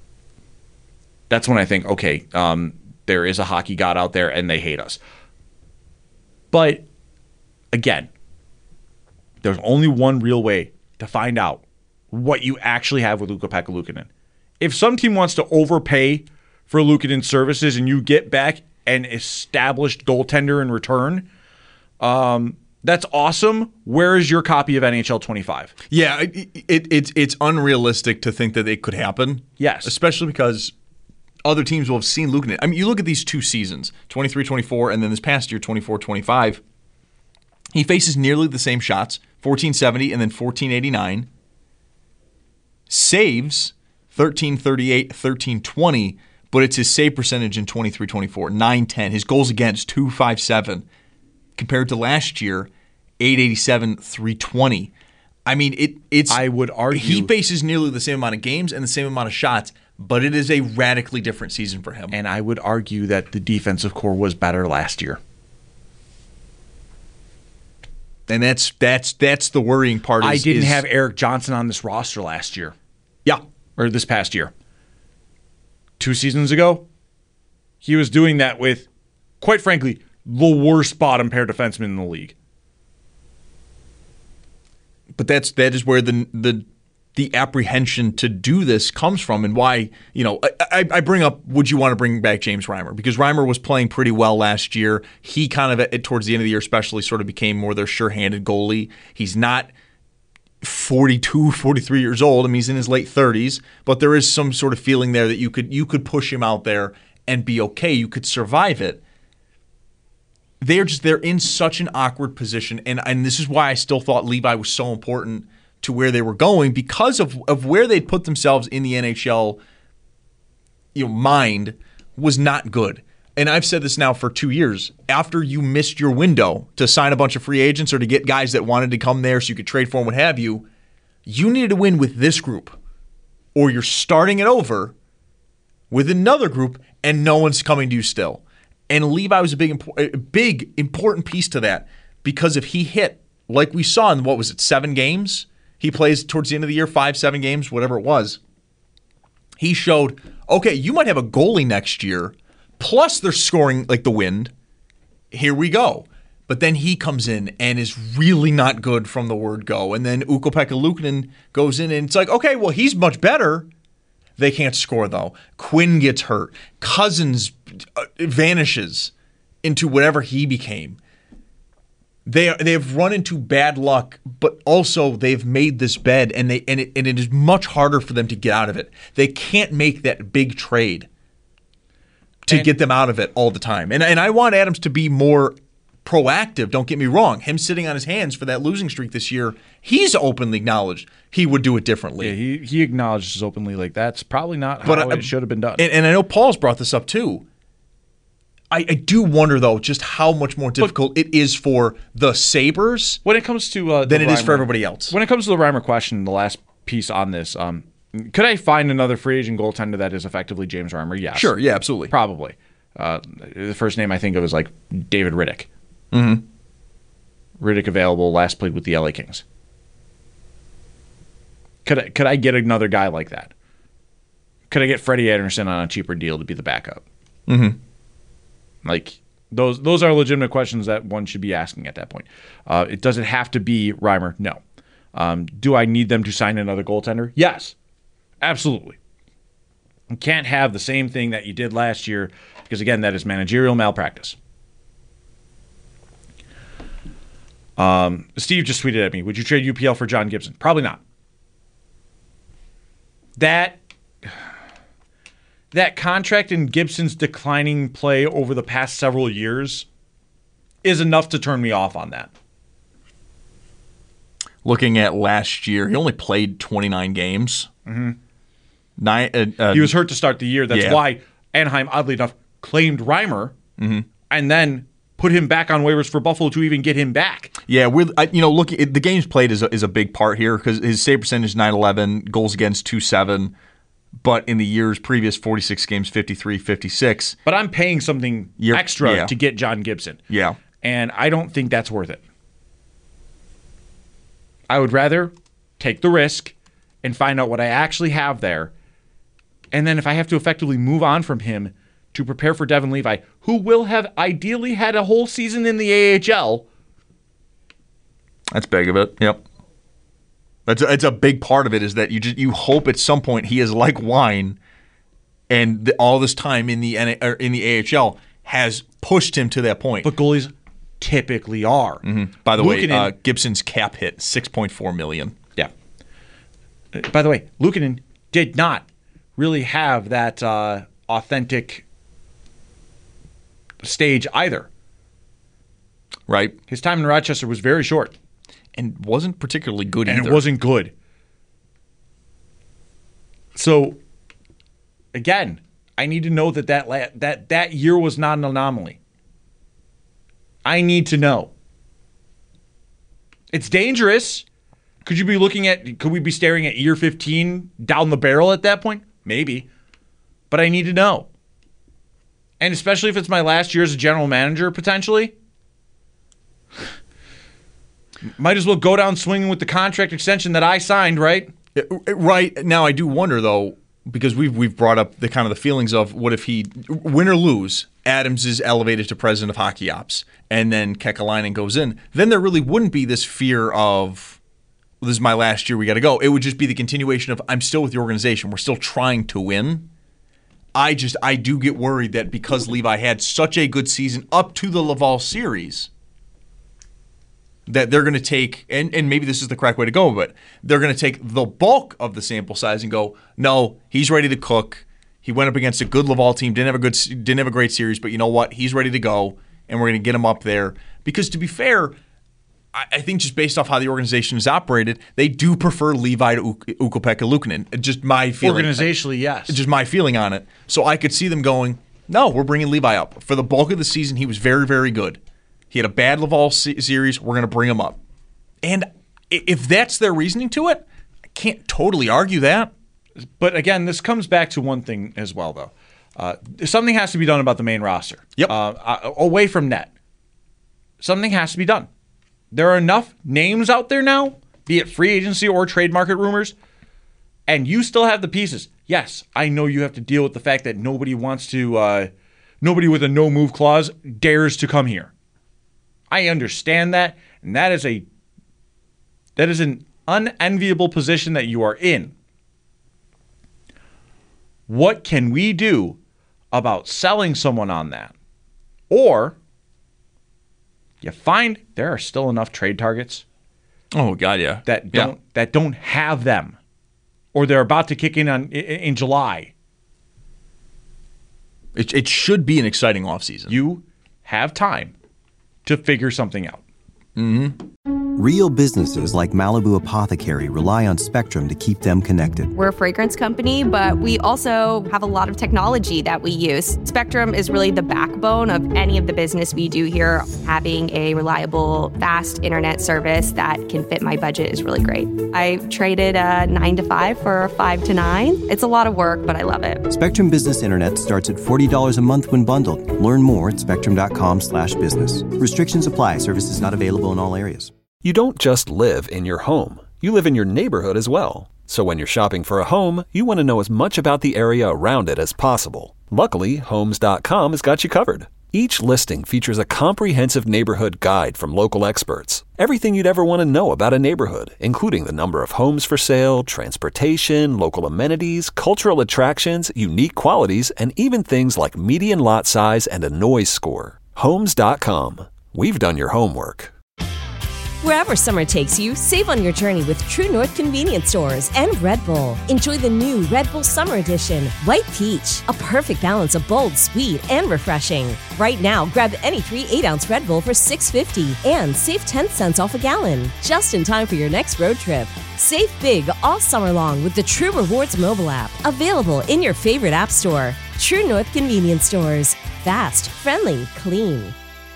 That's when I think, okay, um, there is a hockey god out there and they hate us. But again, there's only one real way to find out what you actually have with Ukko-Pekka Luukkonen. If some team wants to overpay for Luukkonen services and you get back an established goaltender in return, um, that's awesome. Where is your copy of N H L twenty-five? Yeah, it, it, it's it's unrealistic to think that it could happen. Yes. Especially because other teams will have seen Luukkonen. I mean, you look at these two seasons, twenty-three twenty-four, and then this past year, twenty-four twenty-five. He faces nearly the same shots, fourteen seventy and then fourteen eighty-nine. Saves, thirteen thirty-eight, thirteen twenty, but it's his save percentage in twenty-three twenty-four, nine ten. His goals against, two fifty-seven. Compared to last year, eight eighty-seven, three twenty. I mean, it it's. I would argue he faces nearly the same amount of games and the same amount of shots, but it is a radically different season for him. And I would argue that the defensive core was better last year. And that's that's that's the worrying part. Is, I didn't is, have Eric Johnson on this roster last year. Yeah. Or this past year. Two seasons ago, he was doing that with, quite frankly, the worst bottom pair defenseman in the league. But that's that is where the the the apprehension to do this comes from, and why, you know, I, I bring up, would you want to bring back James Reimer? Because Reimer was playing pretty well last year. He kind of, towards the end of the year especially, sort of became more their sure-handed goalie. He's not forty-two, forty-three years old. I mean, he's in his late thirties, but there is some sort of feeling there that you could you could push him out there and be okay. You could survive it. they're just they're in such an awkward position, and and this is why I still thought Levi was so important to where they were going because of of where they'd put themselves in the N H L. You know, mind was not good. And I've said this now for two years. After you missed your window to sign a bunch of free agents or to get guys that wanted to come there so you could trade for them, what have you, you needed to win with this group, or you're starting it over with another group, and no one's coming to you still. And Levi was a big, a big, important piece to that because if he hit, like we saw in, what was it, seven games? He plays towards the end of the year, five, seven games, whatever it was. He showed, okay, you might have a goalie next year, plus they're scoring like the wind. Here we go. But then he comes in and is really not good from the word go. And then Ukko-Pekka Luukkonen goes in and it's like, okay, well, he's much better. They can't score, though. Quinn gets hurt. Cousins vanishes into whatever he became. They they have run into bad luck, but also they've made this bed, and they and it, and it is much harder for them to get out of it. They can't make that big trade to and, get them out of it all the time. And and I want Adams to be more proactive, don't get me wrong. Him sitting on his hands for that losing streak this year, he's openly acknowledged he would do it differently. Yeah, he he acknowledges openly like that's probably not but how I, it should have been done. And, and I know Paul's brought this up too. I, I do wonder, though, just how much more difficult but, it is for the Sabres when it comes to uh, than it Reimer, is for everybody else. When it comes to the Reimer question, the last piece on this, um, could I find another free agent goaltender that is effectively James Reimer? Yes. Sure, yeah, absolutely. Probably. Uh, the first name I think of is like David Riddick. Mm-hmm. Riddick available, last played with the L A Kings. Could I, could I get another guy like that? Could I get Freddie Anderson on a cheaper deal to be the backup? Mm-hmm. Like, those those are legitimate questions that one should be asking at that point. Uh, it does it have to be Reimer? No. Um, do I need them to sign another goaltender? Yes. Absolutely. You can't have the same thing that you did last year because, again, that is managerial malpractice. Um, Steve just tweeted at me, would you trade U P L for John Gibson? Probably not. That... That contract and Gibson's declining play over the past several years is enough to turn me off on that. Looking at last year, he only played twenty-nine games. Mm-hmm. Nine, uh, uh, he was hurt to start the year. That's yeah. why Anaheim, oddly enough, claimed Reimer mm-hmm. and then put him back on waivers for Buffalo to even get him back. Yeah, we're I, you know, look, the games played is a, is a big part here because his save percentage is nine eleven, goals against two seven. But in the years previous, forty-six games, fifty-three, fifty-six. But I'm paying something You're, extra yeah. to get John Gibson. Yeah. And I don't think that's worth it. I would rather take the risk and find out what I actually have there. And then if I have to effectively move on from him to prepare for Devin Levi, who will have ideally had a whole season in the A H L. That's big of it. Yep. That's a, it's a big part of it is that you just you hope at some point he is like wine, and the, all this time in the or in the A H L has pushed him to that point. But goalies typically are. Mm-hmm. By the Luukkonen, way, uh, Gibson's cap hit six point four million. Yeah. Uh, by the way, Luukkonen did not really have that uh, authentic stage either. Right. His time in Rochester was very short. And wasn't particularly good and either. And it wasn't good. So, again, I need to know that that, la- that that year was not an anomaly. I need to know. It's dangerous. Could you be looking at, could we be staring at year fifteen down the barrel at that point? Maybe. But I need to know. And especially if it's my last year as a general manager, potentially. Might as well go down swinging with the contract extension that I signed, right? Right. Now, I do wonder, though, because we've we've brought up the kind of the feelings of what if he, win or lose, Adams is elevated to president of hockey ops, and then Kekalainen goes in. Then there really wouldn't be this fear of, well, this is my last year, we got to go. It would just be the continuation of, I'm still with the organization. We're still trying to win. I just, I do get worried that because Levi had such a good season up to the Laval series, that they're going to take, and, and maybe this is the correct way to go, but they're going to take the bulk of the sample size and go, no, he's ready to cook. He went up against a good Laval team, didn't have a good, didn't have a great series, but you know what? He's ready to go, and we're going to get him up there. Because to be fair, I, I think just based off how the organization is operated, they do prefer Levi to U- Ukko-Pekka Luukkonen. Just my feeling. Organizationally, yes. Just my feeling on it. So I could see them going, no, we're bringing Levi up. For the bulk of the season, he was very, very good. He had a bad Laval se- series. We're going to bring him up. And if that's their reasoning to it, I can't totally argue that. But again, this comes back to one thing as well, though. Uh, something has to be done about the main roster. Yep. Uh, away from net. Something has to be done. There are enough names out there now, be it free agency or trade market rumors, and you still have the pieces. Yes, I know you have to deal with the fact that nobody wants to, uh, nobody with a no-move clause dares to come here. I understand that, and that is a that is an unenviable position that you are in. What can we do about selling someone on that? Or you find there are still enough trade targets. Oh God, yeah. That don't yeah. that don't have them, or they're about to kick in on in, in July. It it should be an exciting offseason. You have time to figure something out. Mm-hmm. Real businesses like Malibu Apothecary rely on Spectrum to keep them connected. We're a fragrance company, but we also have a lot of technology that we use. Spectrum is really the backbone of any of the business we do here. Having a reliable, fast internet service that can fit my budget is really great. I traded a nine to five for a five to nine. It's a lot of work, but I love it. Spectrum Business Internet starts at forty dollars a month when bundled. Learn more at spectrum.com slash business. Restrictions apply. Services not available in all areas. You don't just live in your home. You live in your neighborhood as well. So when you're shopping for a home, you want to know as much about the area around it as possible. Luckily, Homes dot com has got you covered. Each listing features a comprehensive neighborhood guide from local experts. Everything you'd ever want to know about a neighborhood, including the number of homes for sale, transportation, local amenities, cultural attractions, unique qualities, and even things like median lot size and a noise score. Homes dot com. We've done your homework. Wherever summer takes you, save on your journey with True North Convenience Stores and Red Bull. Enjoy the new Red Bull Summer Edition, White Peach, a perfect balance of bold, sweet, and refreshing. Right now, grab any three eight-ounce Red Bull for six dollars and fifty cents and save ten cents off a gallon, just in time for your next road trip. Save big all summer long with the True Rewards mobile app, available in your favorite app store. True North Convenience Stores. Fast, friendly, clean.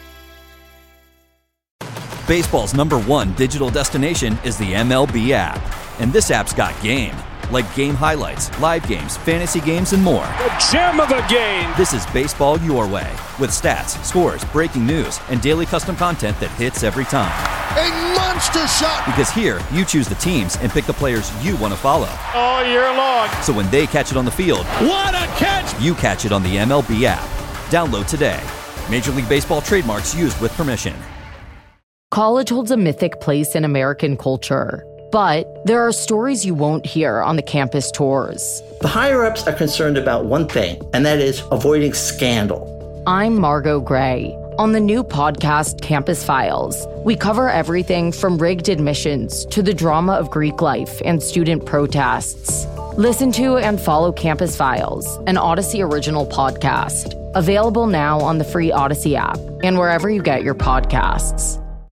Baseball's number one digital destination is the M L B app. And this app's got game. Like game highlights, live games, fantasy games, and more. The gem of the game! This is baseball your way. With stats, scores, breaking news, and daily custom content that hits every time. A monster shot! Because here, you choose the teams and pick the players you want to follow. All year long. So when they catch it on the field, what a catch! You catch it on the M L B app. Download today. Major League Baseball trademarks used with permission. College holds a mythic place in American culture, but there are stories you won't hear on the campus tours. The higher-ups are concerned about one thing, and that is avoiding scandal. I'm Margot Gray. On the new podcast, Campus Files, we cover everything from rigged admissions to the drama of Greek life and student protests. Listen to and follow Campus Files, an Odyssey original podcast. Available now on the free Odyssey app and wherever you get your podcasts.